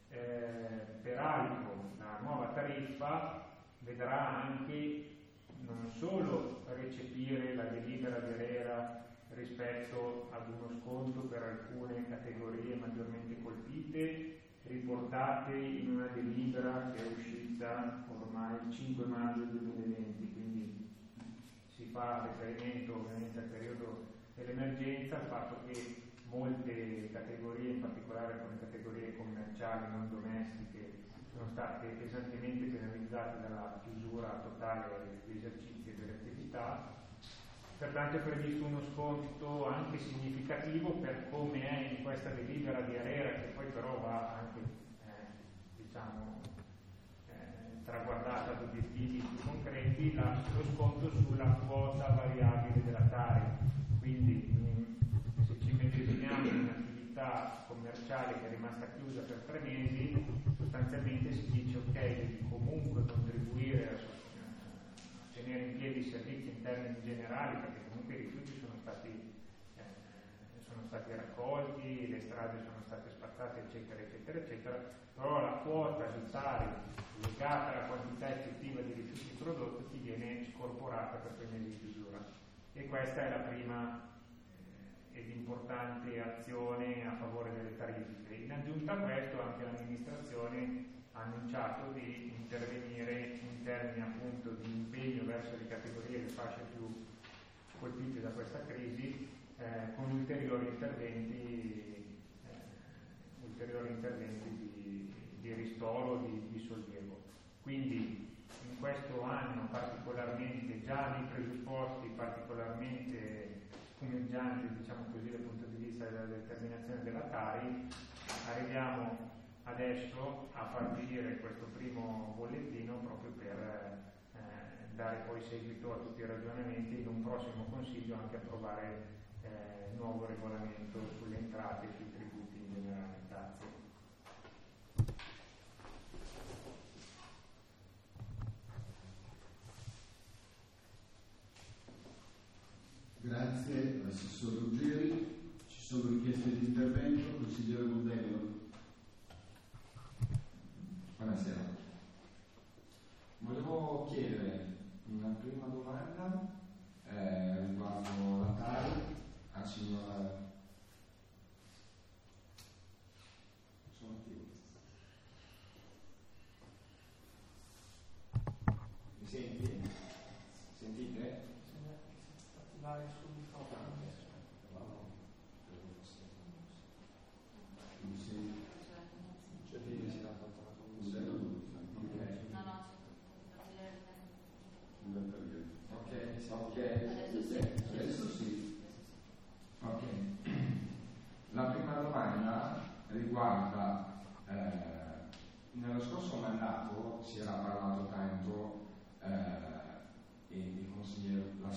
Eh, peraltro la nuova tariffa vedrà anche non solo recepire la delibera di ARERA rispetto ad uno sconto per alcune categorie maggiormente colpite, riportate in una delibera che è uscita ormai il cinque maggio duemilaventi, quindi si fa riferimento ovviamente al periodo dell'emergenza, al fatto che molte categorie, in particolare alcune categorie commerciali non domestiche, sono state pesantemente penalizzate dalla chiusura totale degli esercizi e delle attività. Pertanto è previsto uno sconto anche significativo per come è in questa delibera di ARERA, che poi però va anche eh, diciamo, eh, traguardata ad obiettivi più concreti, la, lo sconto sulla quota variabile della Tari. Quindi mh, se ci medesimiamo in un'attività commerciale che è rimasta chiusa per tre mesi, sostanzialmente si dice ok, devi comunque contribuire a, a tenere in piedi i servizi in termini generali, perché comunque i rifiuti sono stati, eh, sono stati raccolti, le strade sono state spazzate, eccetera, eccetera, eccetera, però la quota di Tari legata alla quantità effettiva di rifiuti prodotti ti viene scorporata per quei mesi di chiusura. E questa è la prima eh, ed importante azione a favore delle tariffe. In aggiunta a questo anche l'amministrazione ha annunciato di intervenire in termini appunto di impegno verso le categorie e le fasce più colpite da questa crisi eh, con ulteriori interventi, eh, ulteriori interventi di, di ristoro, di, di sollievo. Quindi in questo anno particolarmente, già nei presupposti particolarmente spumeggianti, diciamo così, dal punto di vista della determinazione della Tari, arriviamo adesso a far uscire questo primo bollettino proprio per eh, dare poi seguito a tutti i ragionamenti in un prossimo consiglio, anche approvare eh, il nuovo regolamento sulle entrate e sui tributi in generale. Grazie. Grazie all'assessore Ruggeri. Ci sono richieste di intervento. Consigliere Mondello. Buonasera. Volevo chiedere una prima domanda eh, riguardo la Tari al signor. Sono attivo. Mi senti? Sentite? Attivare sul microfono. Mi senti? Cioè, si era fatta la commissione. Ok, ok, adesso sì. Ok. La prima domanda riguarda eh, nello scorso mandato si era parlato tanto eh, e il consigliere l'ha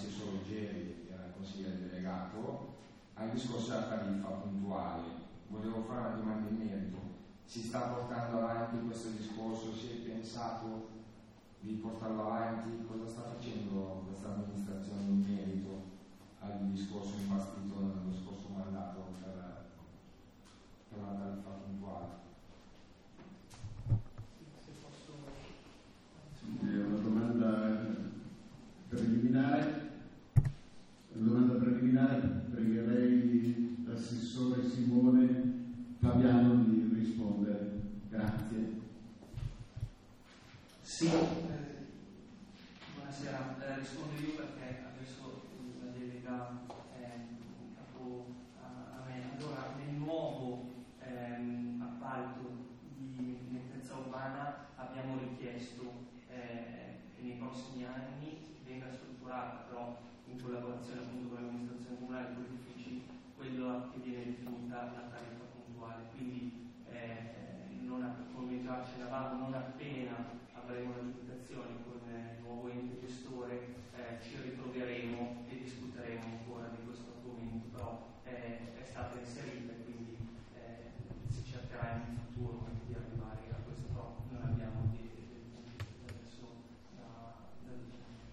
consigliere delegato, al discorso della tariffa puntuale. Volevo fare una domanda in merito. Si sta portando avanti questo discorso? Si è pensato di portarlo avanti? Cosa sta facendo questa amministrazione in merito al discorso imbastito nello scorso mandato per, per la tariffa puntuale? È una domanda preliminare. Una domanda preliminare, pregherei l'assessore Simone Fabiano di rispondere. Grazie. Sì, eh, buonasera, eh, rispondo io perché adesso la delega è in capo a, a me. Allora, nel nuovo ehm, appalto di nettezza urbana abbiamo richiesto eh, che nei prossimi anni venga strutturata, però in collaborazione appunto con l'amministrazione comunale e con gli uffici, quello che viene definita la tariffa puntuale. Quindi eh, non app- come già accennavamo, non appena avremo l'aggiudicazione con il nuovo ente gestore, eh, ci ritroveremo e discuteremo ancora di questo argomento, però eh, è stata inserita e quindi eh, si cercherà in futuro di arrivare a questo, però non abbiamo di, di, di adesso da, da dire.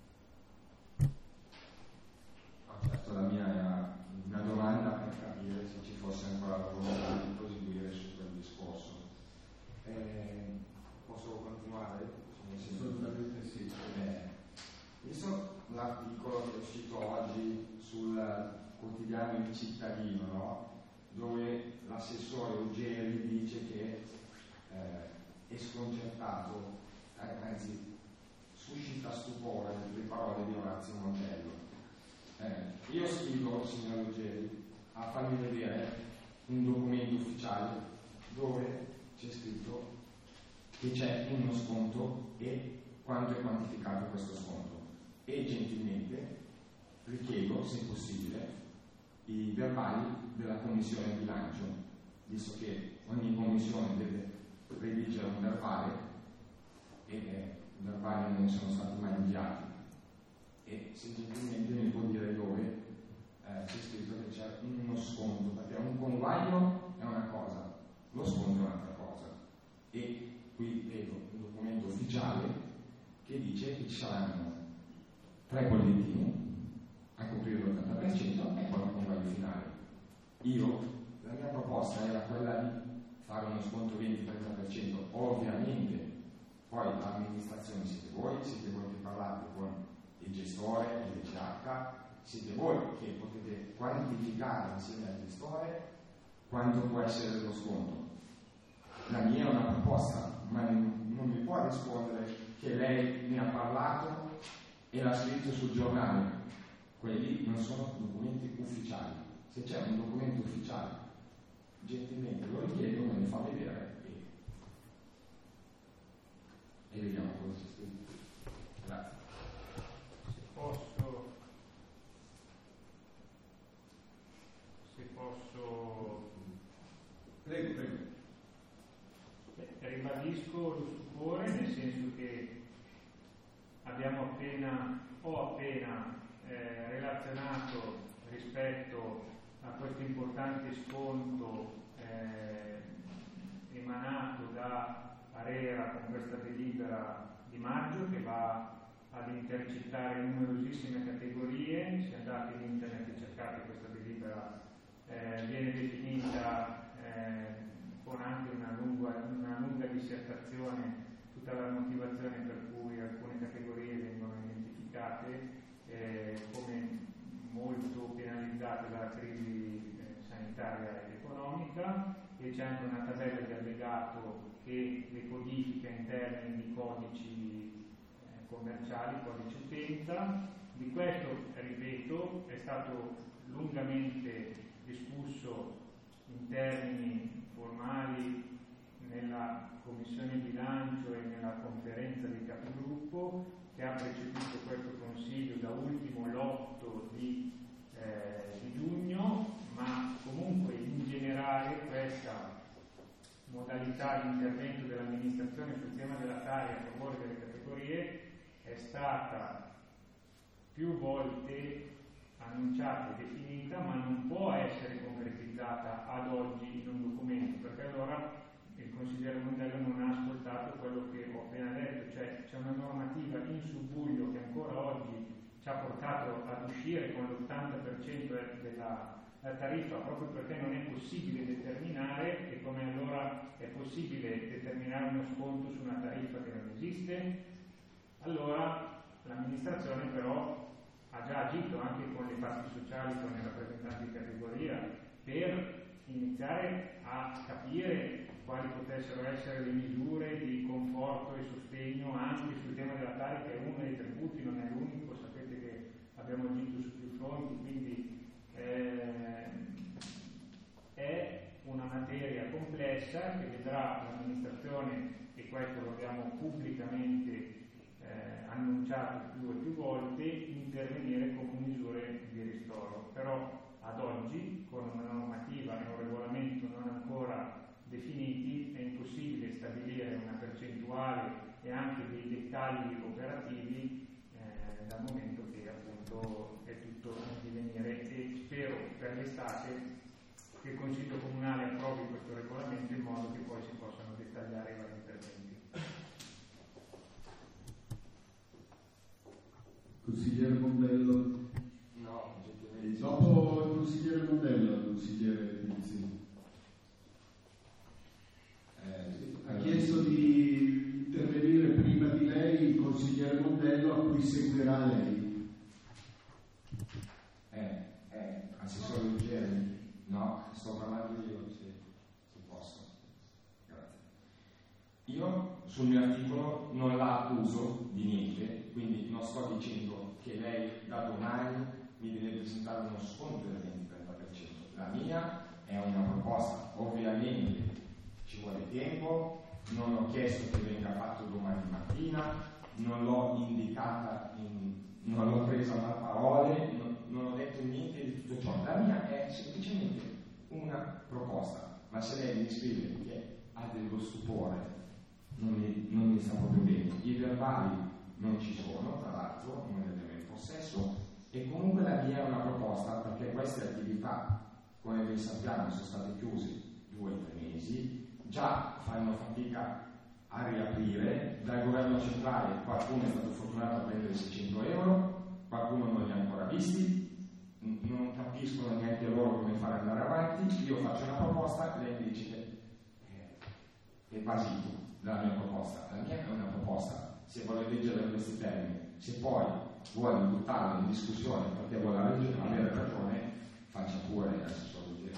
No, certo, la mia era una domanda per capire se ci fosse ancora la volontà di proseguire su quel discorso. Eh, posso continuare? Assolutamente sì. Eh, visto l'articolo che è uscito oggi sul quotidiano Il Cittadino, no? Dove l'assessore Ruggeri dice che eh, è sconcertato, eh, anzi suscita stupore le parole di Orazio Montello. Eh, io sfido, signor Ruggeri, a farmi vedere un documento ufficiale dove c'è scritto che c'è uno sconto e quanto è quantificato questo sconto, e gentilmente richiedo, se possibile, i verbali della commissione bilancio, visto che ogni commissione deve redigere un verbale e eh, i verbali non sono stati mai inviati, e se gentilmente mi può dire dove eh, c'è scritto che c'è uno sconto, perché un conguaglio è una cosa, lo sconto è un'altra cosa, e qui vedo un documento ufficiale che dice che ci saranno tre bollettini a coprire l'ottanta per cento e poi un conguaglio finale. Io, la mia proposta era quella di fare uno sconto venti trenta per cento, ovviamente poi l'amministrazione siete voi, siete voi che parlate con il gestore, il D C H, siete voi che potete quantificare insieme al gestore quanto può essere lo sconto. La mia è una proposta, ma non mi può rispondere che lei ne ha parlato e l'ha scritto sul giornale. Quelli non sono documenti ufficiali. Se c'è un documento ufficiale, gentilmente lo richiedo, me ne fa vedere e, e vediamo cosa c'è scritto. Grazie. Se posso, se posso, Prego, prego. ribadisco lo stupore, nel senso che abbiamo appena, ho appena eh, relazionato rispetto a questo importante sconto eh, emanato da ARERA con questa delibera di maggio che va ad intercettare numerosissime categorie. Se andate in internet e cercate questa delibera eh, viene definita eh, con anche una lunga, una lunga dissertazione tutta la motivazione per cui alcune categorie vengono identificate eh, come molto penalizzate dalla crisi eh, sanitaria ed economica, e c'è anche una tabella di allegato che le codifica in termini di codici eh, commerciali, codice utenza. Di questo, ripeto, è stato lungamente discusso in termini formali nella Commissione Bilancio e nella conferenza dei capigruppo che ha preceduto questo Consiglio, da ultimo l'otto di, eh, di giugno, ma comunque in generale questa modalità di intervento dell'amministrazione sul tema della taglia a favore delle categorie è stata più volte annunciata e definita, ma non può essere concretizzata ad oggi in un documento, perché allora il consigliere Mondello non ha ascoltato quello che ho appena detto, cioè c'è una normativa in subbuglio che ancora oggi ci ha portato ad uscire con l'ottanta per cento della la tariffa, proprio perché non è possibile determinare, e come allora è possibile determinare uno sconto su una tariffa che non esiste. Allora l'amministrazione però ha già agito anche con le parti sociali, con i rappresentanti di categoria, per iniziare a capire quali potessero essere le misure di conforto e sostegno anche sul tema della Tari, che è uno dei tributi, non è l'unico, sapete che abbiamo agito su più fronti, quindi eh, è una materia complessa che vedrà l'amministrazione, e questo lo abbiamo pubblicamente eh, annunciato più e più volte, intervenire con misure di ristoro. Però ad oggi, con una normativa e un regolamento non ancora definiti, è impossibile stabilire una percentuale e anche dei dettagli operativi eh, dal momento che appunto è tutto in divenire, e spero per l'estate che il Consiglio Comunale approvi questo regolamento in modo che poi si possano dettagliare i vari interventi. Consigliere Mondello. No, e dopo il consigliere Mondello, il consigliere Pizzi. eh, Ha chiesto di intervenire prima di lei il consigliere Mondello, a cui seguirà lei. eh, eh, assessore Ugeri. No, sto parlando io, se, se posso. Grazie. Io sul mio articolo non la accuso di niente, quindi non sto dicendo che lei da domani mi deve presentare uno sconto del venti trenta per cento. La mia è una proposta, ovviamente ci vuole tempo, non ho chiesto che venga fatto domani mattina, non l'ho indicata, in, non l'ho presa a parole, non, non ho detto niente di tutto ciò. La mia è semplicemente una proposta, ma se lei mi scrive che ha dello stupore, non mi, non mi sta proprio bene. I verbali non ci sono, tra l'altro, non ne abbiamo in possesso, e comunque la mia è una proposta, perché queste attività, come ben sappiamo, sono state chiuse due o tre mesi, già fanno fatica a riaprire. Dal governo centrale qualcuno è stato fortunato a prendere seicento euro, qualcuno non li ha ancora visti, non capiscono neanche loro come fare andare avanti. Io faccio una proposta, lei mi dice che è basito dalla mia proposta. La mia è una proposta, se vuole leggere questi termini, se poi vuole buttarla in discussione perché vuole avere ragione, faccia pure l'assessore Ugeri.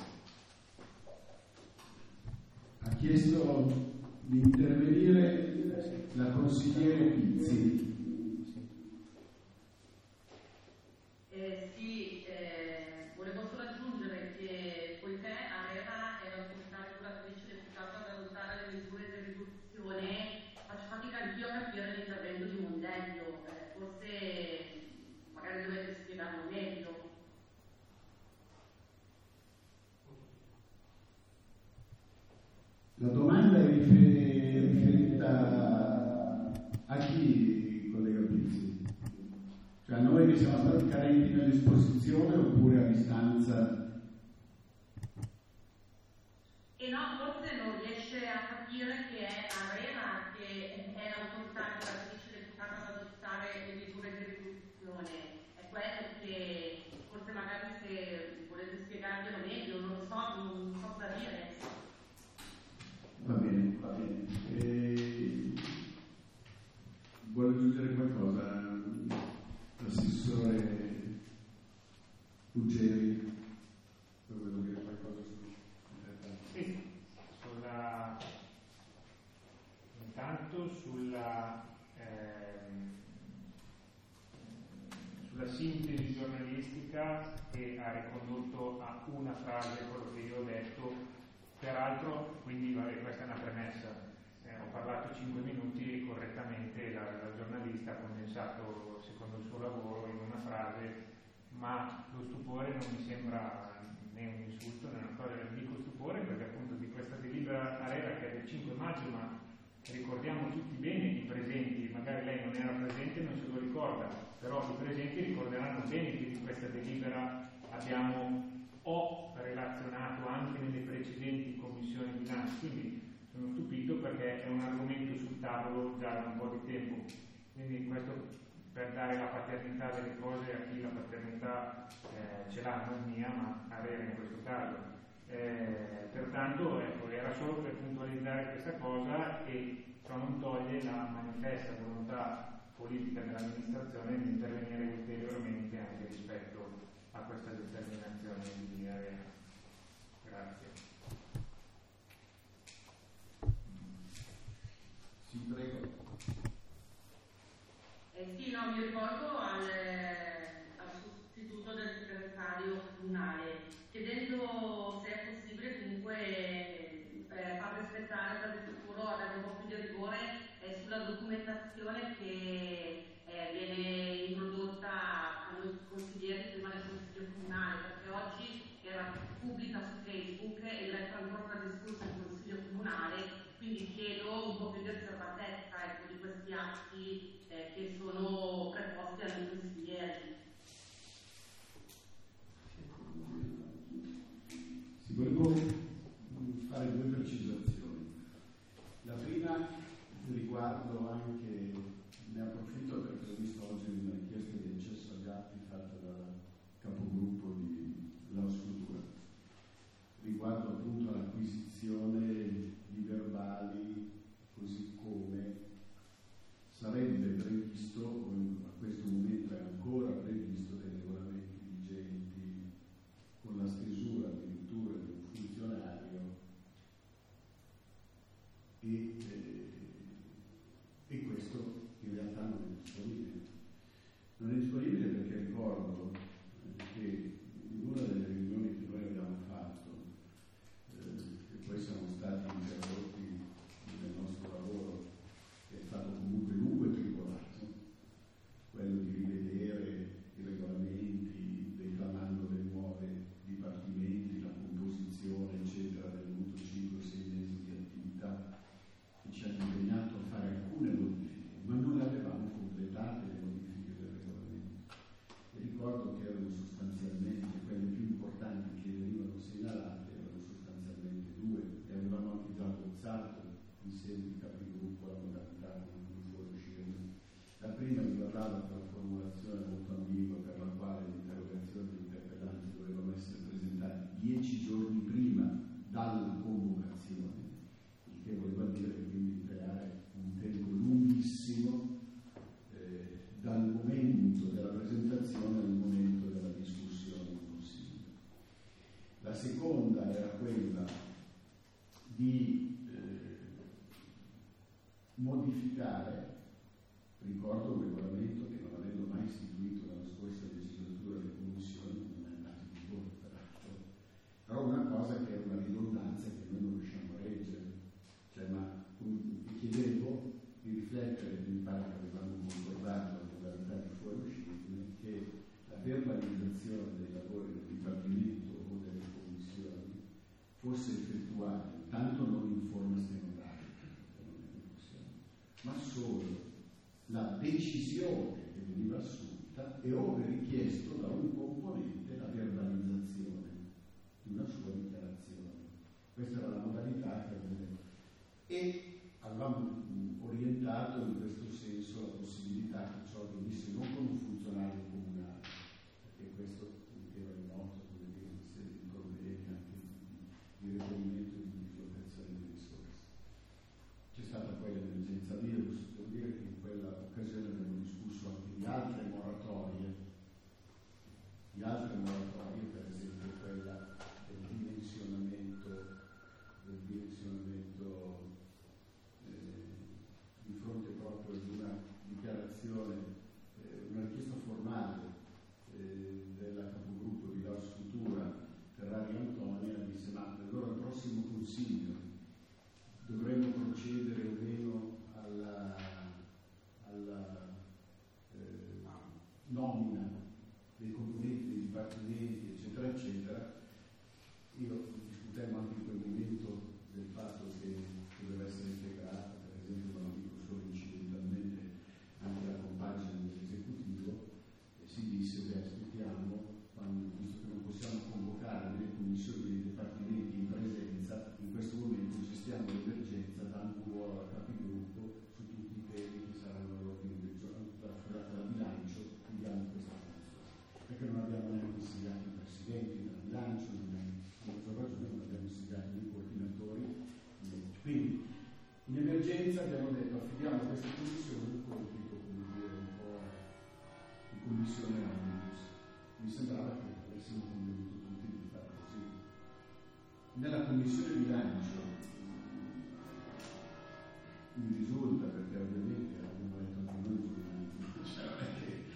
Ha chiesto di intervenire la consigliere Pizzi. Eh, sì, eh, volevo solo aggiungere che poiché Arena è l'autorità regolatrice deputata ad adottare le misure di riduzione, faccio fatica anch'io a capire l'intervento di Mondello, eh, forse magari dovete spiegarlo meglio. La domanda è riferita a chi, collega Pizzi? Cioè a noi che siamo stati carenti nell'esposizione oppure a distanza? E no, forse non riesce a capire che è Arena che è l'autorità regolatrice deputata ad adottare le misure di riduzione. È quello che forse magari se volete spiegarglielo meglio, non lo so, non so da dire. Va bene, va bene. E... Vuole aggiungere qualcosa? L'assessore Ugeri, volevo dire qualcosa su sì, sulla, intanto sulla, ehm, sulla sintesi giornalistica che ha ricondotto a una frase quello che io ho detto, peraltro, quindi vabbè, questa è una premessa, eh, ho parlato cinque minuti e correttamente la, la giornalista ha condensato secondo il suo lavoro in una frase, ma lo stupore non mi sembra né un insulto né una cosa, dico stupore perché appunto di questa delibera Arera che è del cinque maggio, ma ricordiamo tutti bene i presenti, magari lei non era presente e non se lo ricorda, però i presenti ricorderanno sanno bene che di questa delibera abbiamo ho relazionato anche nelle precedenti commissioni bilancio, quindi sono stupito perché è un argomento sul tavolo già da un po' di tempo, quindi questo per dare la paternità delle cose a chi la paternità eh, ce l'ha, non mia, ma avere in questo caso. Eh, pertanto ecco, era solo per puntualizzare questa cosa, e ciò non toglie la manifesta volontà politica dell'amministrazione di intervenire ulteriormente anche rispetto a questa determinazione di area. Grazie. Sì, prego. Eh sì, no, mi rivolgo al, al sostituto del segretario comunale, chiedendo se è possibile comunque eh, far rispettare per il futuro, avere un po' più di rigore eh, sulla documentazione che eh, viene introdotta a noi consiglieri prima del consiglio comunale, perché oggi era pubblica su Facebook e resta ancora una discussione in consiglio comunale, quindi chiedo un po' più di riservatezza ecco, di questi atti eh, che sono preposti a noi consiglieri. Sì, volevo fare due precisazioni. La prima riguardo anche, ne approfitto perché ho visto oggi una richiesta di accesso agli atti fatta dal capogruppo di Laus Futura, riguardo appunto all'acquisizione di verbali, così come sarebbe previsto, o a questo momento è ancora previsto, dai regolamenti vigenti, con la stesura addirittura di un funzionario e, eh, e questo in realtà non è disponibile. Non è disponibile perché ricordo eh, che in una delle riunioni che noi abbiamo fatto, eh, e poi siamo stati interrotti nel nostro lavoro, che è stato comunque lungo e tribolato, quello di rivedere i regolamenti, reclamando le nuove dipartimenti, la composizione, eccetera, del avuto cinque sei mesi di attività, che ci hanno impegnato a fare alcune modifiche, ma non le avevamo completate le modifiche del regolamento. E ricordo che erano sostanzialmente quelle più importanti che venivano segnalate, erano sostanzialmente due, e avevamo anche già abbozzato in sede di capigruppo la modalità con cui fuoriuscirne. La prima riguardava quella formulazione molto ambigua per la quale le interrogazioni e le interpellanze dovevano essere presentate dieci giorni prima dalla convocazione, il che voleva dire quindi creare un tempo lunghissimo eh, dal momento della presentazione al momento della discussione in Consiglio. La seconda era quella di eh, modificare, ricordo un regolamento che non avendo mai istituito nella scorsa legislatura le commissioni non è andato in vigore peraltro, però una cosa che era una ridondanza che noi non riusciamo a reggere, cioè ma um, vi chiedevo di riflettere, mi pare che avevamo concordato la modalità di fuoriuscirne, che la verbalizzazione dei lavori del Dipartimento o delle commissioni fosse effettuata tanto non in forma stenografica, non è possibile, ma solo la decisione che veniva assunta e ove richiesto da un componente la verbalizzazione di una sua dichiarazione. Questa era la modalità che aveva. E avevamo orientato in questo senso la possibilità che ciò avvenisse non con un funzionario comunale, perché questo metteva in moto come dire, una serie di problemi anche di, di reperimento e di dislocazione di risorse. C'è stata poi l'emergenza virus, devo dire che in quella occasione abbiamo discusso anche di altre moratorie nella commissione bilancio mi risulta, perché ovviamente abbiamo letto anche noi cioè non è che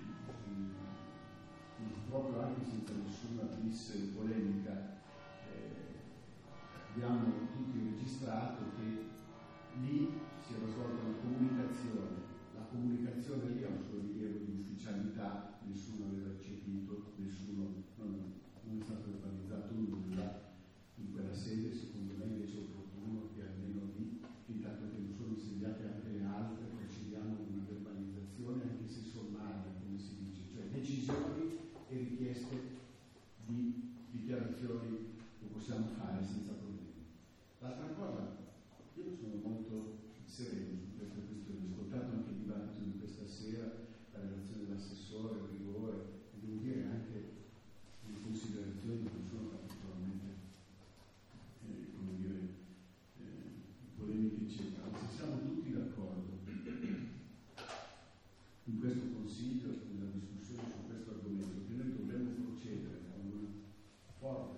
proprio anche senza nessuna bis polemica eh, abbiamo tutti registrato che lì si era svolta una comunicazione. La comunicazione lì ha un suo rilievo di ufficialità, nessuno aveva eccepito, nessuno non, non è stato verbalizzato nulla in quella sede. Secondo me invece è opportuno che almeno lì, fin tanto che non sono insediate anche le altre, procediamo con una verbalizzazione anche se sommaria, come si dice, cioè decisioni e richieste di dichiarazioni lo possiamo fare senza problemi. L'altra cosa, io sono molto sereno su questa questione, ho ascoltato anche il dibattito di questa sera, la relazione dell'assessore, il rigore, e devo dire anche le considerazioni che non sono particolarmente eh, come dire eh, polemiche eccetera, ma se siamo tutti d'accordo in questo consiglio, nella discussione su questo argomento, che noi dovremmo procedere a una forte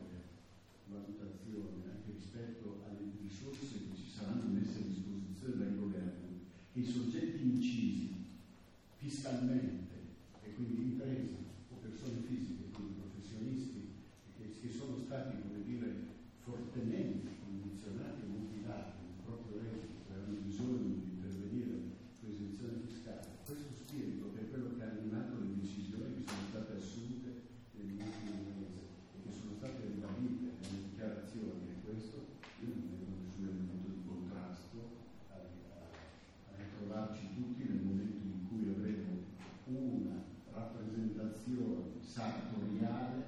valutazione anche rispetto alle risorse che ci saranno messe a disposizione dal governo, che i soggetti incisi fiscalmente, e quindi imprese o persone fisiche, quindi professionisti, che, che sono stati, come dire, fortemente condizionati e mutilati nel proprio reddito, che hanno bisogno di intervenire con esenzione fiscale. Questo spirito, che è quello che ha animato le decisioni che sono state assunte negli ultimi mesi e che sono state ribadite nelle dichiarazioni, e questo io non vedo nessun elemento di contrasto a, a, a ritrovarci tutti nel momento in cui avremo una rappresentazione sartoriale,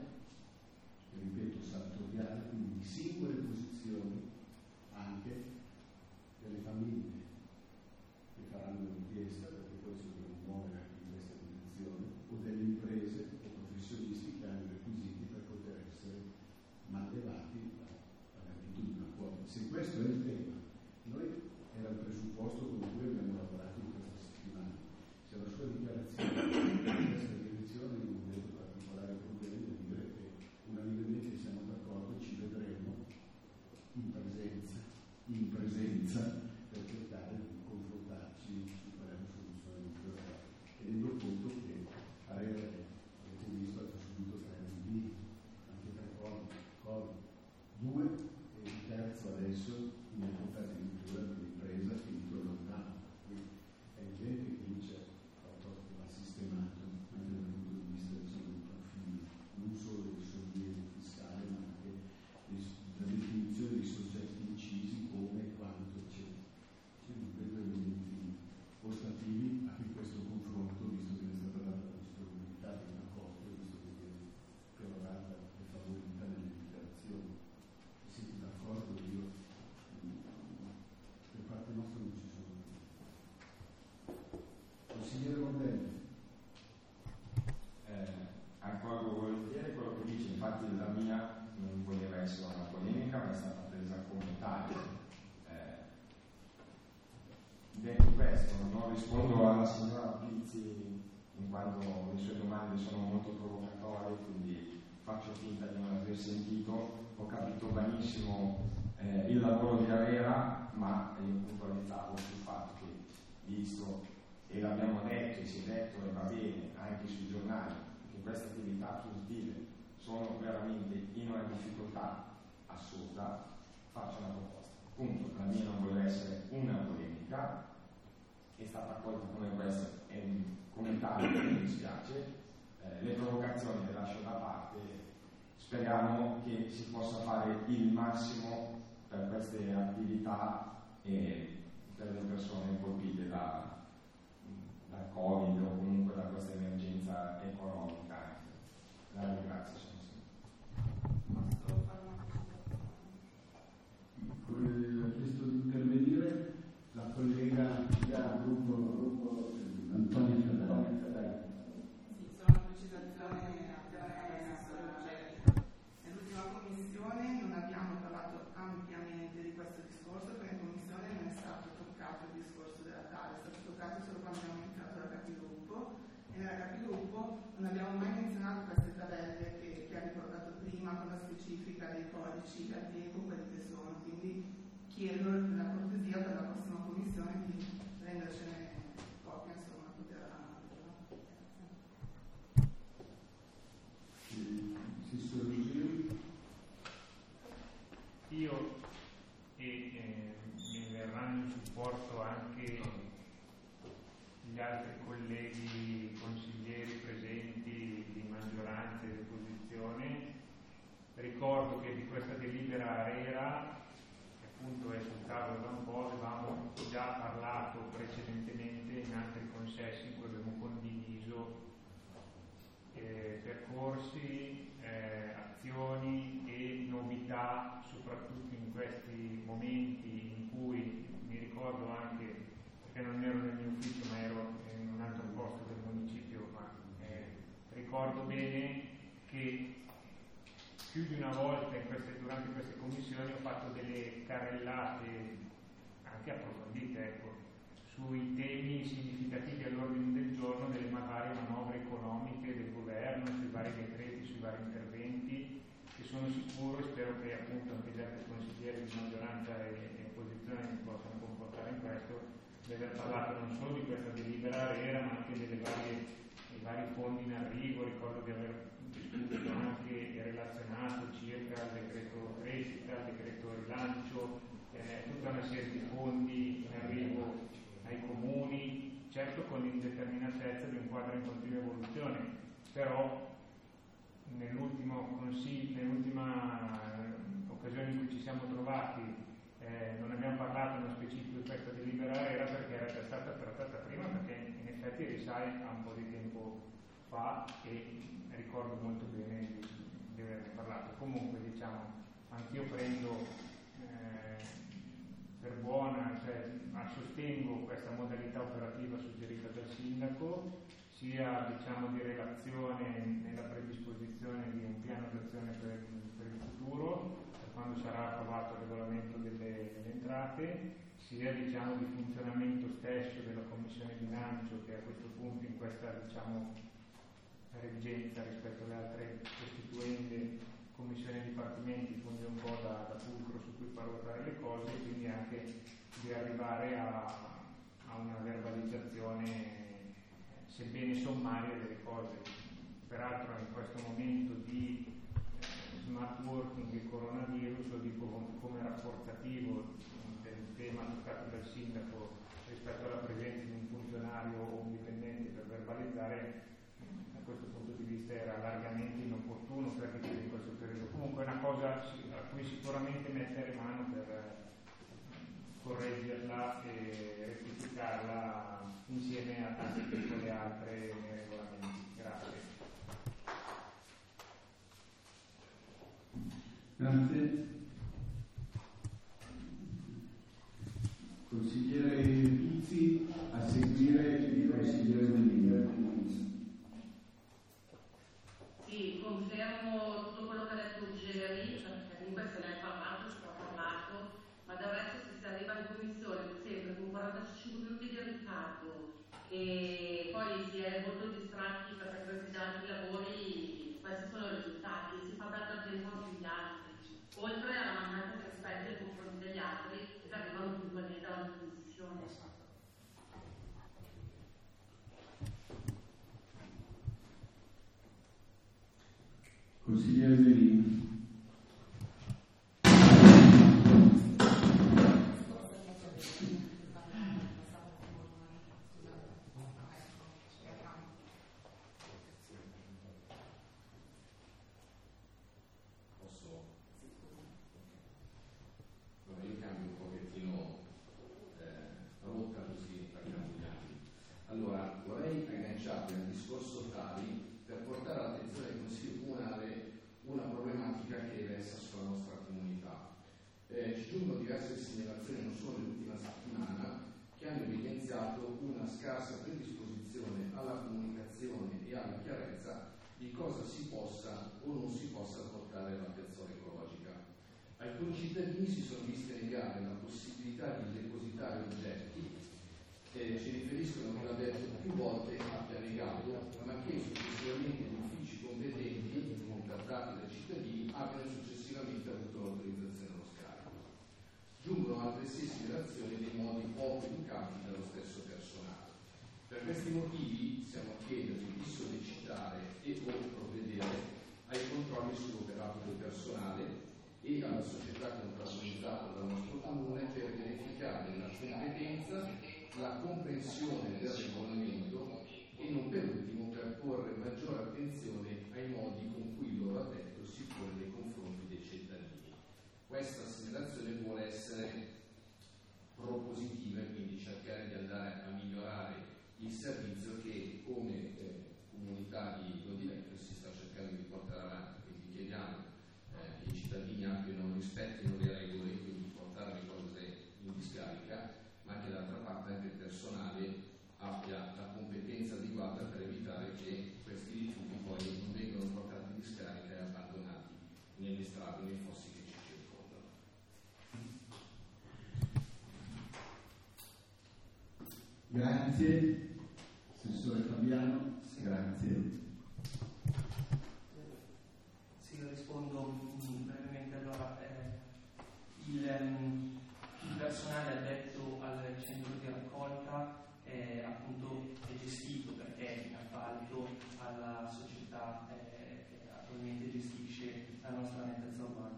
ripeto sartoriale, quindi di singole posizioni anche delle famiglie che faranno richiesta, perché poi si devono muovere anche in questa direzione, o delle imprese o professionisti che hanno i requisiti per poter essere mandevati alla gratitudine a quota. Se questo è il tema, noi era il presupposto con cui abbiamo lavorato in questa settimana. Se la sua dichiarazione in questa direzione, non vedo particolare problema di dire che unanimemente siamo d'accordo, ci vedremo in presenza, in presenza per cercare di confrontarci su qual è la soluzione migliore, tenendo conto che avete visto che ha subito tre rinvii, anche tre Covid, due e il terzo adesso in epoca addirittura di ripresa finito il lockdown. Quindi è evidente che lì c'è qualcosa che va sistemato anche dal punto di vista diciamo, dei profili, non solo del sollievo fiscale, ma anche la definizione dei soggetti incisi, come e quanto, eccetera. Io non vedo elementi ostativi anche in questo confronto, visto che è stata data la disponibilità di una coppia, visto che viene perorata e favorita nelle dichiarazioni. Se siete d'accordo, io per parte nostra non ci sono. Consigliere Mondelli. Eh, accolgo volentieri quello che dice, infatti la mia non voleva essere una polemica, ma è stata presa come tale. Eh, detto questo, non rispondo alla signora Pizzi in quanto le sue domande sono molto provocatorie, quindi faccio finta di non aver sentito. Ho capito benissimo eh, il lavoro di Avera, ma io puntualizzavo sul fatto che, visto, e l'abbiamo detto e si è detto e va bene anche sui giornali, che queste attività acquisitive sono veramente in una difficoltà assurda, faccio una proposta. Punto. La mia non vuole essere una polemica, è stata accolta come questa, è un commentario che mi dispiace, eh, le provocazioni le lascio da parte, speriamo che si possa fare il massimo per queste attività e per le persone colpite da, da Covid o comunque da questa emergenza economica. La ringrazio. Ha chiesto di intervenire la collega del gruppo, gruppo Antonia Fedele. Sì, solo una precisazione nell'ultima commissione non abbiamo parlato ampiamente di questo discorso, perché in commissione non è stato toccato il discorso della tale, è stato toccato solo quando abbiamo iniziato la capigruppo, specifica dei codici al tempo quelli che sono, quindi chiedo la cortesia per la prossima commissione di rendercene copia, insomma, tutte la Io e eh, mi verranno in supporto anche gli altri colleghi consiglieri presenti di maggioranza e di opposizione. Ricordo che di questa delibera ARERA, che appunto è sul tavolo da un po', avevamo già parlato precedentemente in altri consessi in cui abbiamo condiviso eh, percorsi, eh, azioni e novità, soprattutto in questi momenti in cui mi ricordo anche, perché non ero nel mio ufficio ma ero in un altro posto del municipio, ma eh, ricordo bene che più di una volta in queste, durante queste commissioni ho fatto delle carrellate anche approfondite, ecco, sui temi significativi all'ordine del giorno delle varie manovre economiche del governo, sui vari decreti, sui vari interventi, che sono sicuro e spero che appunto anche gli altri consiglieri di maggioranza e, e opposizione si possano comportare in questo, di aver parlato non solo di questa delibera ARERA ma anche delle varie, dei vari fondi in arrivo. Ricordo di aver discusso anche e relazionato circa il decreto crescita, il decreto rilancio, eh, tutta una serie di fondi in arrivo ai comuni, certo con l'indeterminatezza di un quadro in continua evoluzione, però nell'ultimo consiglio, nell'ultima occasione in cui ci siamo trovati eh, non abbiamo parlato nello specifico di questa delibera ARERA perché era già stata trattata prima, perché in effetti risale a un po' di tempo fa e ricordo molto bene di, di averne parlato. Comunque diciamo, anch'io prendo eh, per buona, cioè sostengo questa modalità operativa suggerita dal sindaco, sia diciamo di relazione nella predisposizione di un piano d'azione per, per il futuro, per quando sarà approvato il regolamento delle, delle entrate, sia diciamo di funzionamento stesso della Commissione Bilancio, che a questo punto in questa diciamo reggenza rispetto alle altre costituende commissioni e dipartimenti funge un po' da, da fulcro su cui far ruotare le cose, e quindi anche di arrivare a, a una verbalizzazione sebbene sommaria delle cose. Peraltro in questo momento di eh, smart working e coronavirus lo dico come, come rafforzativo del tema toccato dal sindaco rispetto alla presenza di un funzionario o un dipendente per verbalizzare. Da questo punto di vista era largamente inopportuno perché in questo periodo comunque è una cosa a cui sicuramente mettere mano per correggerla e rettificarla insieme a tante piccole altre nei regolamenti. Grazie. Grazie. Consigliere Pizzi, a seguire il consigliere Bellini. Sì, confermo tutto quello che ha detto Geri, perché comunque se ne è parlato, si è parlato, ma del resto se si arriva in commissione sempre con quarantacinque minuti di ritardo e poi si è molto distratti perché questi altri lavori, questi sono i risultati, si fa perdere tempo anche agli altri, oltre alla mancanza di rispetto nei confronti degli altri che arrivano puntualmente alla commissione. Consigliere Bellini. Allora, vorrei agganciarmi al discorso Tali per portare all'attenzione del Consiglio Comunale una problematica che versa sulla nostra comunità. Eh, ci giungono diverse segnalazioni, non solo nell'ultima settimana, che hanno evidenziato una scarsa predisposizione alla comunicazione e alla chiarezza di cosa si possa o non si possa portare alla piazzola ecologica. Alcuni cittadini si sono visti negare la possibilità di depositare oggetti. Eh, ci riferiscono che l'avverto più volte abbia negato, ma che successivamente gli uffici competenti, contattati dai cittadini, abbiano successivamente Per questi motivi siamo a chiedervi di sollecitare e o provvedere ai controlli sull'operato del personale e alla società contrattualizzata dal nostro comune per verificare la competenza, la comprensione del regolamento e non per ultimo per porre maggiore attenzione ai modi con cui il loro addetto si pone nei confronti dei cittadini. Questa segnalazione vuole essere propositiva e quindi cercare di andare a migliorare il servizio che come eh, comunità di Lodivetto si sta cercando di portare avanti. Quindi chiediamo eh, che i cittadini abbiano, rispettino le regole e quindi portare le cose in discarica, ma che d'altra parte anche il personale abbia la competenza adeguata per evitare che questi rifiuti poi non vengano portati in discarica e abbandonati nelle strade, nei fossi che ci circondano. Grazie. Assessore Fabiano, Sì. grazie. Sì, rispondo mm, brevemente. Allora, eh, il, ehm, il personale addetto al centro di raccolta eh, appunto è gestito perché è in appalto alla società eh, che attualmente gestisce la nostra nettezza urbana.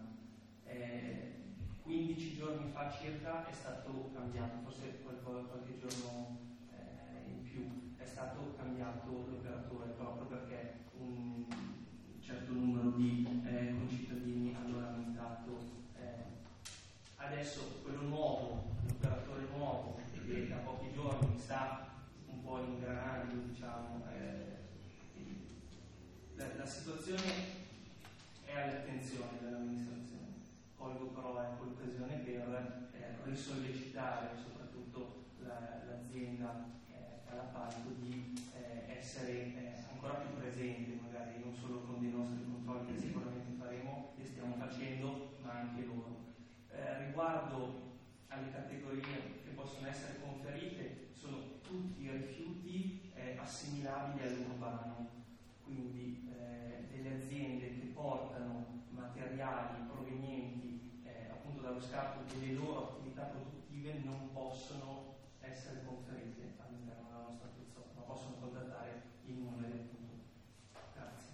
Eh, quindici giorni fa circa è stato cambiato, forse qualche, qualche giorno eh, in più, è stato cambiato l'operatore proprio perché un certo numero di eh, concittadini hanno lamentato. Eh, adesso quello nuovo, l'operatore nuovo, che da pochi giorni sta un po' ingranando, diciamo, eh, la, la situazione è all'attenzione dell'amministrazione. Colgo però ecco, l'occasione per eh, risollecitare soprattutto la, l'azienda eh, all'appalto di eh, essere eh, ancora più presente, magari non solo con dei nostri controlli che sicuramente faremo e stiamo facendo, ma anche loro. Eh, riguardo alle categorie che possono essere conferite, sono tutti i rifiuti eh, assimilabili all'urbano, quindi eh, delle aziende che portano materiali provenienti eh, appunto dallo scarto delle loro attività produttive non possono essere conferite all'interno della nostra zona, ma possono contattare i numeri appunto. Grazie.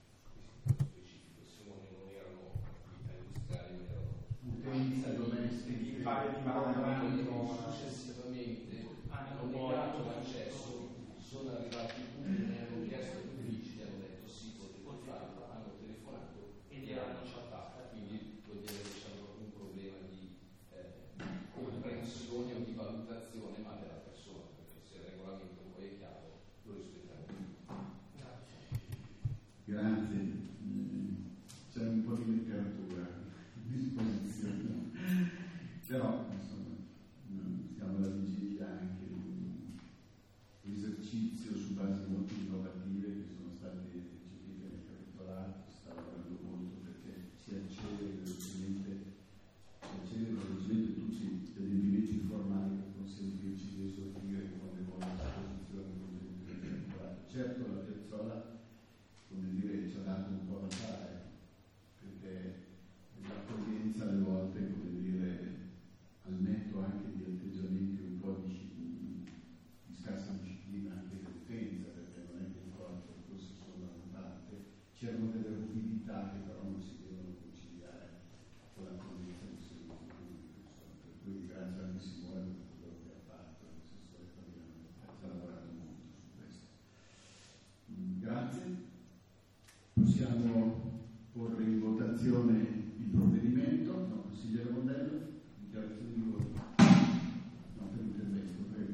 Specifico, Simone, non erano attività industriali, ma erano Utenze domestiche. di fare di pagamento successivamente hanno hanno poi negato l'accesso, sono arrivati i comuni, hanno chiesto agli uffici, hanno detto sì, potete farlo, hanno telefonato ed e erano hanno chattato, quindi vuol dire che c'è proprio un problema di eh, comprensione o di valutazione, ma della persona, perché se il regolamento poi è chiaro lo rispettiamo tutti. Grazie. Grazie. Mm, c'è un po' di letteratura a disposizione, però insomma mm, siamo alla vigilia anche di un esercizio su basi molto innovative che sono state recepite nel capitolato. Si sta lavorando molto perché si acceleri velocemente si acceleri velocemente tutti gli adempimenti informali per consentirci di esortire con le buone disposizioni contenute nel capitolato. Certo la Piazzola, come dire, ci ha dato un po' da fare, perché l'accoglienza alle volte, come dire, al netto anche di atteggiamenti un po' di, di scarsa disciplina anche dell'utenza, perché non è che il corpo fosse solo abbondante, c'erano delle ruvidità che però non si devono conciliare con l'accoglienza del servizio pubblico. Per cui grazie anche Simone per quello che ha fatto, l'assessore Fabiano ci ha lavorato molto su questo. Grazie. Possiamo porre in votazione il provvedimento. No, consigliere Mondello, dichiarazione di voto. No, per intervento, prego.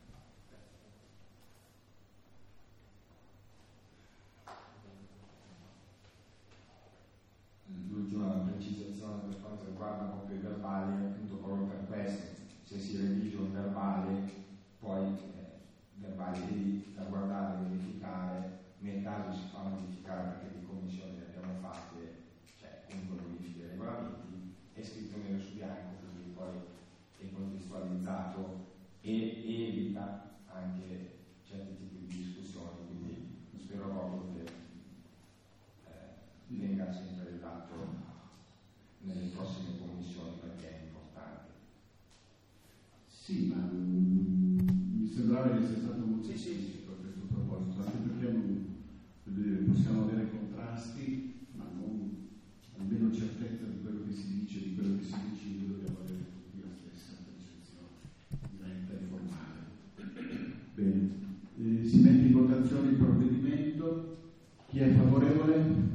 L'ultima precisazione per quanto riguarda proprio i verbali è appunto proprio per questo. Se si redige un verbale, poi eh, verbali da guardare, verificare, nel caso si fa modificare perché di commissioni ne abbiamo fatte, cioè comunque modifiche dei regolamenti, è scritto nero su bianco, quindi poi è contestualizzato e evita anche certi tipi di discussioni, quindi spero proprio che eh, venga sempre ridato nelle prossime commissioni perché è importante. Sì, ma mm, mi sembrava che sia stato molto sì, sì. a questo proposito, anche perché non, dire, possiamo avere contrasti, ma non almeno certezza di quello che si dice, di quello che si decide, dobbiamo avere tutti la stessa percezione, diretta e formale. Bene, eh, si mette in votazione il provvedimento. Chi è favorevole?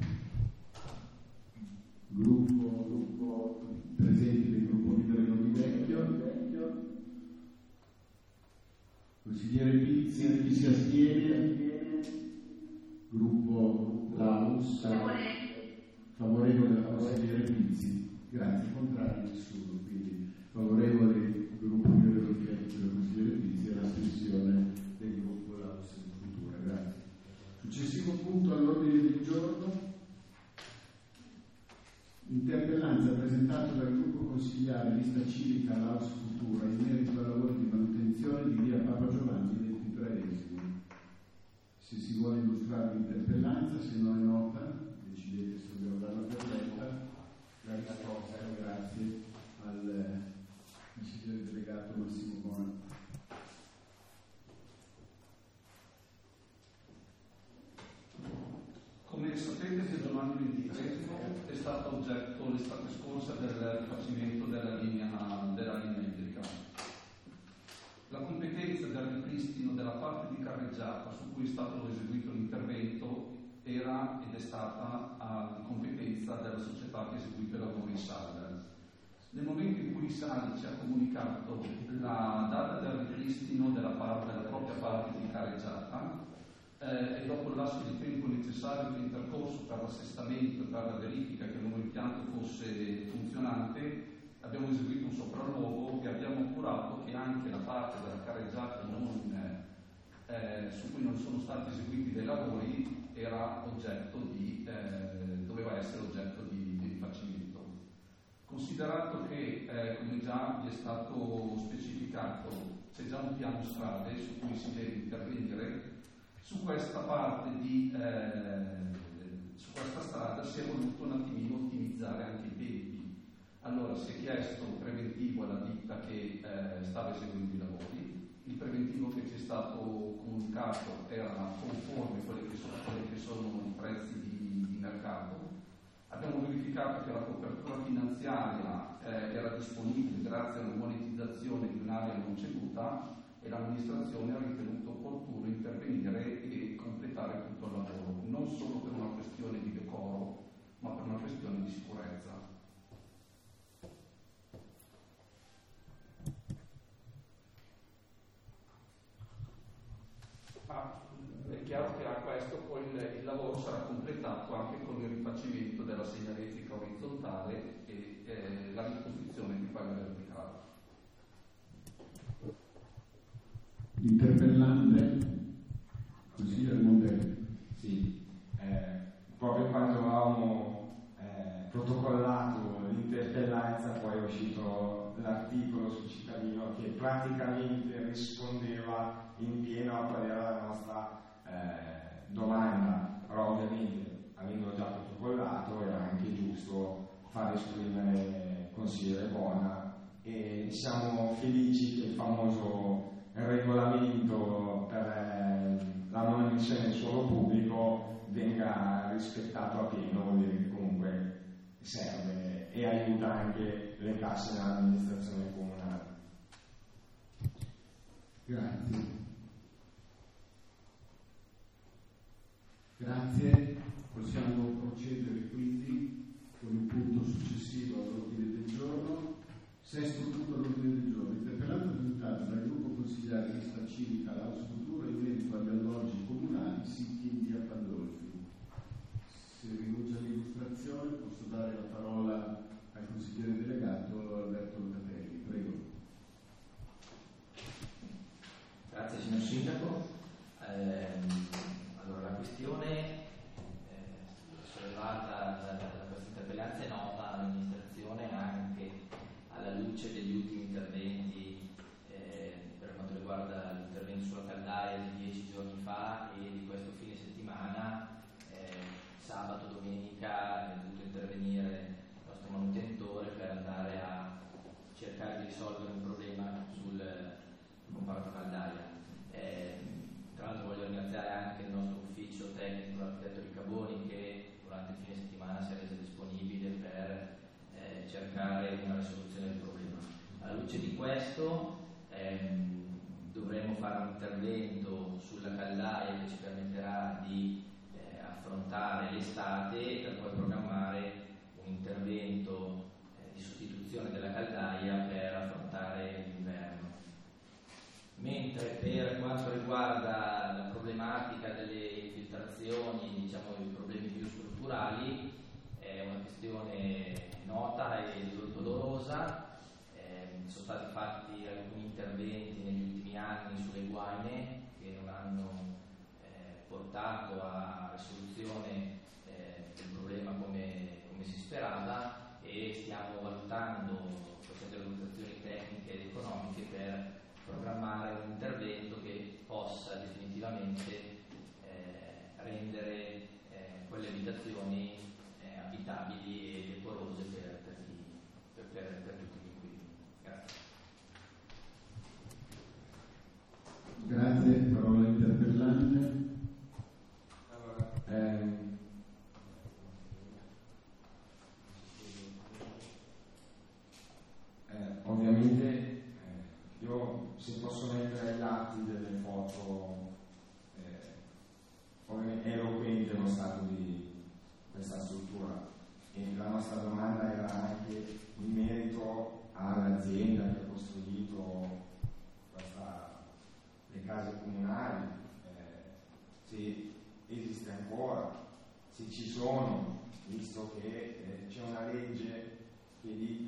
Gruppo, gruppo presenti del gruppo Vivere non Vecchio. Consigliere Pizzi, chi si astiene? Gruppo Laus. Favorevole alla consigliere Pizzi. Grazie, contrario nessuno. Quindi favorevole il gruppo Vivere non Vecchio della consigliere Pizzi e l'astensione del gruppo Laus in Cultura. Grazie. Successivo punto all'ordine del giorno. Interpellanza presentata dal gruppo consigliare Lista Civica Laus Cultura in merito ai lavori di manutenzione di via Papa Giovanni ventitreesimo. Se si vuole illustrare l'interpellanza, se non è nota, decidete se dobbiamo darla per letta. La risposta, grazie al consigliere delegato Massimo Bona. Come sapete, Via Giovanni ventitreesimo è stato oggetto l'estate scorsa del rifacimento della linea, della linea idrica. La competenza del ripristino della parte di carreggiata su cui è stato eseguito l'intervento era ed è stata a, di competenza della società che ha eseguito i lavori Salda. Nel momento in cui Sali ci ha comunicato la data del ripristino della, parte, della propria parte di carreggiata, Eh, e dopo il lasso di tempo necessario che è intercorso per l'assestamento e per la verifica che il nuovo impianto fosse funzionante, abbiamo eseguito un sopralluogo e abbiamo appurato che anche la parte della carreggiata non, eh, su cui non sono stati eseguiti dei lavori era oggetto di, eh, doveva essere oggetto di, di rifacimento. Considerato che, eh, come già vi è stato specificato, c'è già un piano strade su cui si deve intervenire, su questa parte di eh, su questa strada si è voluto un attimino ottimizzare anche i tempi. Allora si è chiesto un preventivo alla ditta che eh, stava eseguendo i lavori. Il preventivo che ci è stato comunicato era conforme a quelli che sono, quelli che sono i prezzi di, di mercato. Abbiamo verificato che la copertura finanziaria eh, era disponibile grazie alla monetizzazione di un'area non ceduta e l'amministrazione ha ritenuto opportuno intervenire e completare tutto il lavoro, non solo per una questione di decoro, ma per una questione di sicurezza. Ma è chiaro che a questo poi il, il lavoro sarà completato anche con il rifacimento della segnaletica orizzontale e eh, la disposizione di quella verticale. Interpellante, consigliere Mondelli. Sì, eh, proprio quando avevamo eh, protocollato l'interpellanza poi è uscito l'articolo sul cittadino che praticamente rispondeva in pieno a qual era la nostra eh, domanda, però ovviamente avendo già protocollato era anche giusto far esprimere consigliere Bona e siamo felici che il famoso il regolamento per eh, la non ammissione del suolo pubblico venga rispettato a pieno, vuol dire che comunque serve e aiuta anche le casse dell'amministrazione comunale. Grazie. Grazie. Possiamo procedere quindi con il punto successivo all'ordine del giorno. Sesto punto all'ordine del giorno. Interpellanza presentata dal gruppo consigliare Lista Civica Laus Cultura in merito agli alloggi comunali siti in via Pandolfi. Se rinuncia all'illustrazione posso dare la parola al consigliere delegato Alberto Locatelli. Prego. Grazie signor Sindaco. Eh, allora la questione eh, sollevata da, da questa interpellanza è nota all'amministrazione anche alla luce degli ultimi interventi eh, per quanto riguarda l'intervento sulla caldaia di dieci giorni fa e di questo fine settimana. Eh, sabato, domenica è dovuto intervenire il nostro manutentore per andare a cercare di risolvere un problema sul comparto caldaia. Eh, questo, ehm, dovremo fare un intervento sulla caldaia che ci permetterà di eh, affrontare l'estate per poi programmare un intervento eh, di sostituzione della caldaia per affrontare l'inverno. Mentre per quanto riguarda la problematica delle infiltrazioni, diciamo i problemi più strutturali, è una questione nota e dolorosa. Eh, sono stati fatti alcuni interventi negli ultimi anni sulle guaine che non hanno eh, portato a risoluzione eh, del problema come, come si sperava, e stiamo valutando, facendo le valutazioni tecniche ed economiche per programmare un intervento che possa definitivamente eh, rendere eh, quelle abitazioni eh, abitabili e decorose per, per, chi, per, per, per tutti gli inquilini. Grazie. Grazie, parola interpellante. Allora, ehm, eh, ovviamente eh, io, se posso mettere agli atti delle foto eh, ovviamente eloquente lo stato di questa struttura, e la nostra domanda era anche in merito all'azienda che ha costruito questa, le case comunali, eh, se esiste ancora, se ci sono, visto che eh, c'è una legge che di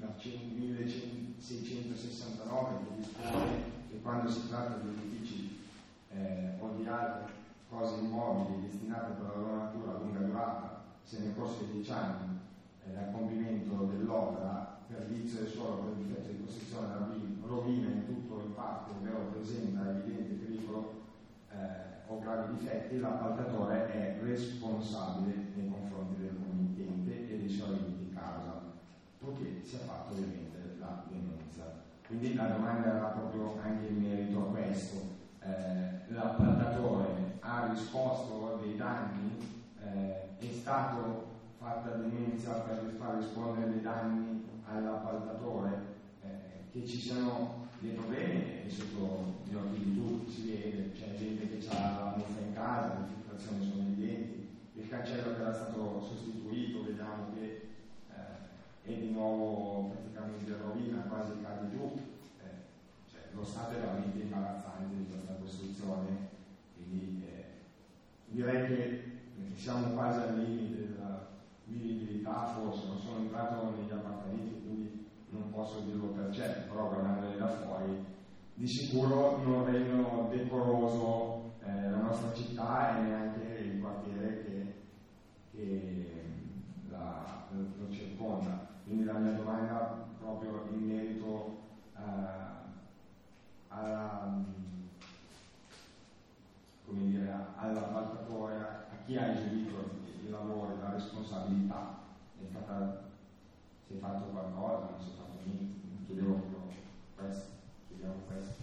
milleseicentosessantanove che dispone che quando si tratta di edifici eh, o di altre cose immobili destinate per la loro natura a lunga durata, se nel corso di dieci anni eh, al compimento dell'opera per vizio del suolo, per difetto di costruzione, rovina in tutto o in parte, ovvero presenta evidente pericolo eh, o gravi difetti, l'appaltatore è responsabile nei confronti del committente e dei suoi limiti in causa, purché sia fatta ovviamente la denuncia. Quindi la domanda era proprio anche in merito a questo. Eh, l'appaltatore ha risposto dei danni, eh, è stato fatta denuncia per far rispondere dei danni all'appaltatore, eh, che ci siano dei problemi, e sotto gli occhi di tutti si vede, c'è gente che ha la muffa in casa, le filtrazioni sono evidenti, il cancello che era stato sostituito vediamo che eh, è di nuovo praticamente rovina, quasi cade giù. Cioè, lo stato è veramente imbarazzante di questa costruzione, quindi eh, direi che siamo quasi al limite della vivibilità, forse non sono entrato negli appartamenti quindi non posso dirlo per certo, però guardandoli da fuori di sicuro non rendono decoroso eh, la nostra città e neanche il quartiere che, che la, lo circonda. Quindi la mia domanda proprio in merito eh, alla, come dire, all'appaltatore, a chi ha eseguito il lavoro, la responsabilità, è stata, si è fatto qualcosa, non si è fatto niente, chiedevo proprio questo, chiediamo questo.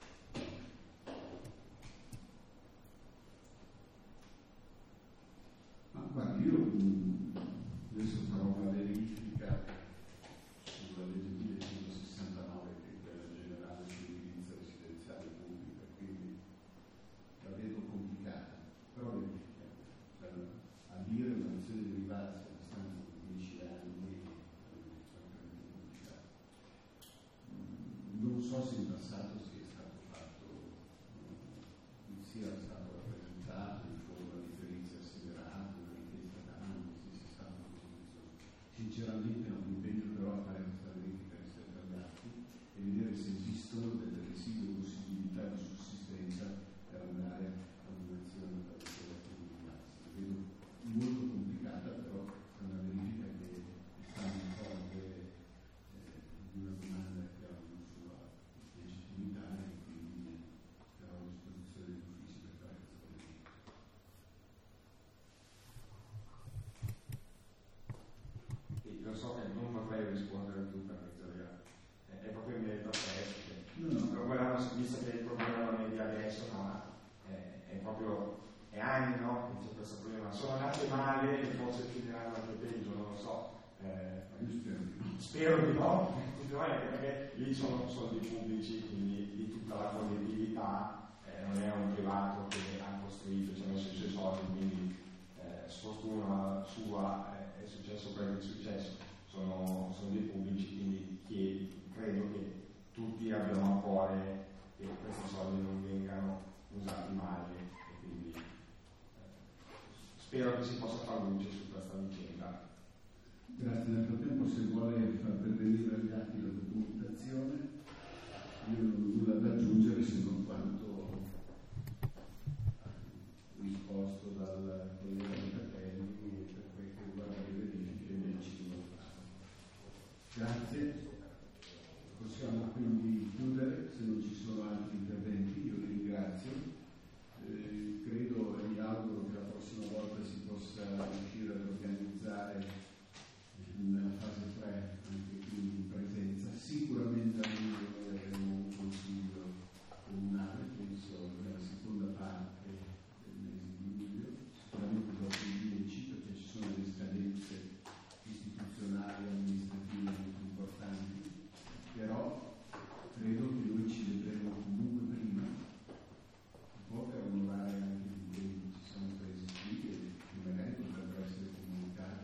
Ma guarda, io adesso farò una verifica sulla legge millecentosessantanove, che è quella generale sull'edilizia residenziale pubblica, quindi la vedo complicata, però verifichiamo. Cioè, a dire un'azione derivata a distanza di dieci anni è francamente complicato. Non so se in passato sia stato fatto, sia stato rappresentato in forma di perizia asseverata, una richiesta d'anni, se sia stato così. Sinceramente non mi impegno però a fare questa verifica rispetto agli atti e vedere se esistono delle residue possibilità di sussistenza per andare a un'azione da ricerca di rimasti. La vedo molto complicata, però è una verifica che sta in corde eh, di una domanda che ha una sua legittimità e quindi sarò a disposizione degli uffici per fare questa verifica. Sì, lo so che non vorrei rispondere a tutto, è, è proprio in merito a questo. No, no. Non volevamo, visto che il problema non è di adesso, ma è, è proprio è anni, no? Che c'è questo problema. Sono nate male e forse finiranno anche peggio, non lo so. Eh, spero di no. costituzionale, anche perché lì sono soldi pubblici, quindi di tutta la collettività, eh, non è un privato che ha costruito, ci ha messo i suoi soldi, quindi eh, sfortuna sua eh, è successo quello che è successo, sono, sono dei pubblici, quindi che, credo che tutti abbiamo a cuore che questi soldi non vengano usati male e quindi eh, spero che si possa far luce su questa vicenda. Grazie. Nel frattempo, se vuole far pervenire agli atti la documentazione, io non ho nulla da aggiungere se non quanto risposto dal collega Locatelli per quel che riguarda le verifiche del ciclo. Grazie. Possiamo quindi chiudere, se non ci sono altri interventi. Io vi ringrazio. Eh, credo e mi auguro che la prossima volta si possa riuscire ad organizzare nella fase tre, anche qui in presenza. Sicuramente a luglio noi avremo un consiglio comunale, penso nella seconda parte del mese di luglio, sicuramente dopo il dieci, perché ci sono delle scadenze istituzionali e amministrative molto importanti, però credo che noi ci vedremo comunque prima, un po' per onorare anche gli impegni che ci siamo presi qui, che, che magari potrebbero essere comunicati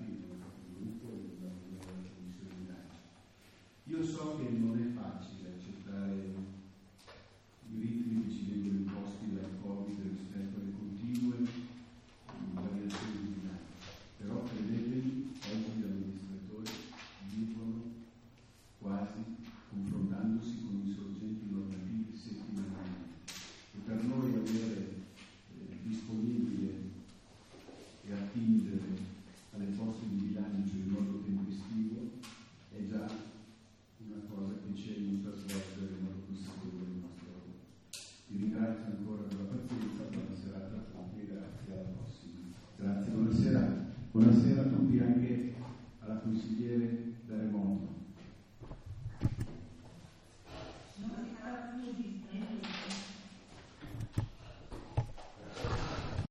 Io so che non è facile accettare i ritmi che ci vengono imposti dal Covid rispetto alle continue variazioni di bilancio, però credetemi, oggi gli amministratori vivono quasi confrontandosi con i sorgenti normativi settimanali e per noi avere eh, disponibile e attingere alle poste di bilancio in modo tempestivo è già una cosa che ci aiuta a svolgere in modo consapevole il nostro lavoro. Vi ringrazio ancora per la pazienza, buona serata a tutti e grazie alla prossima. Grazie, buonasera. Buonasera a tutti, anche alla consigliere da remoto.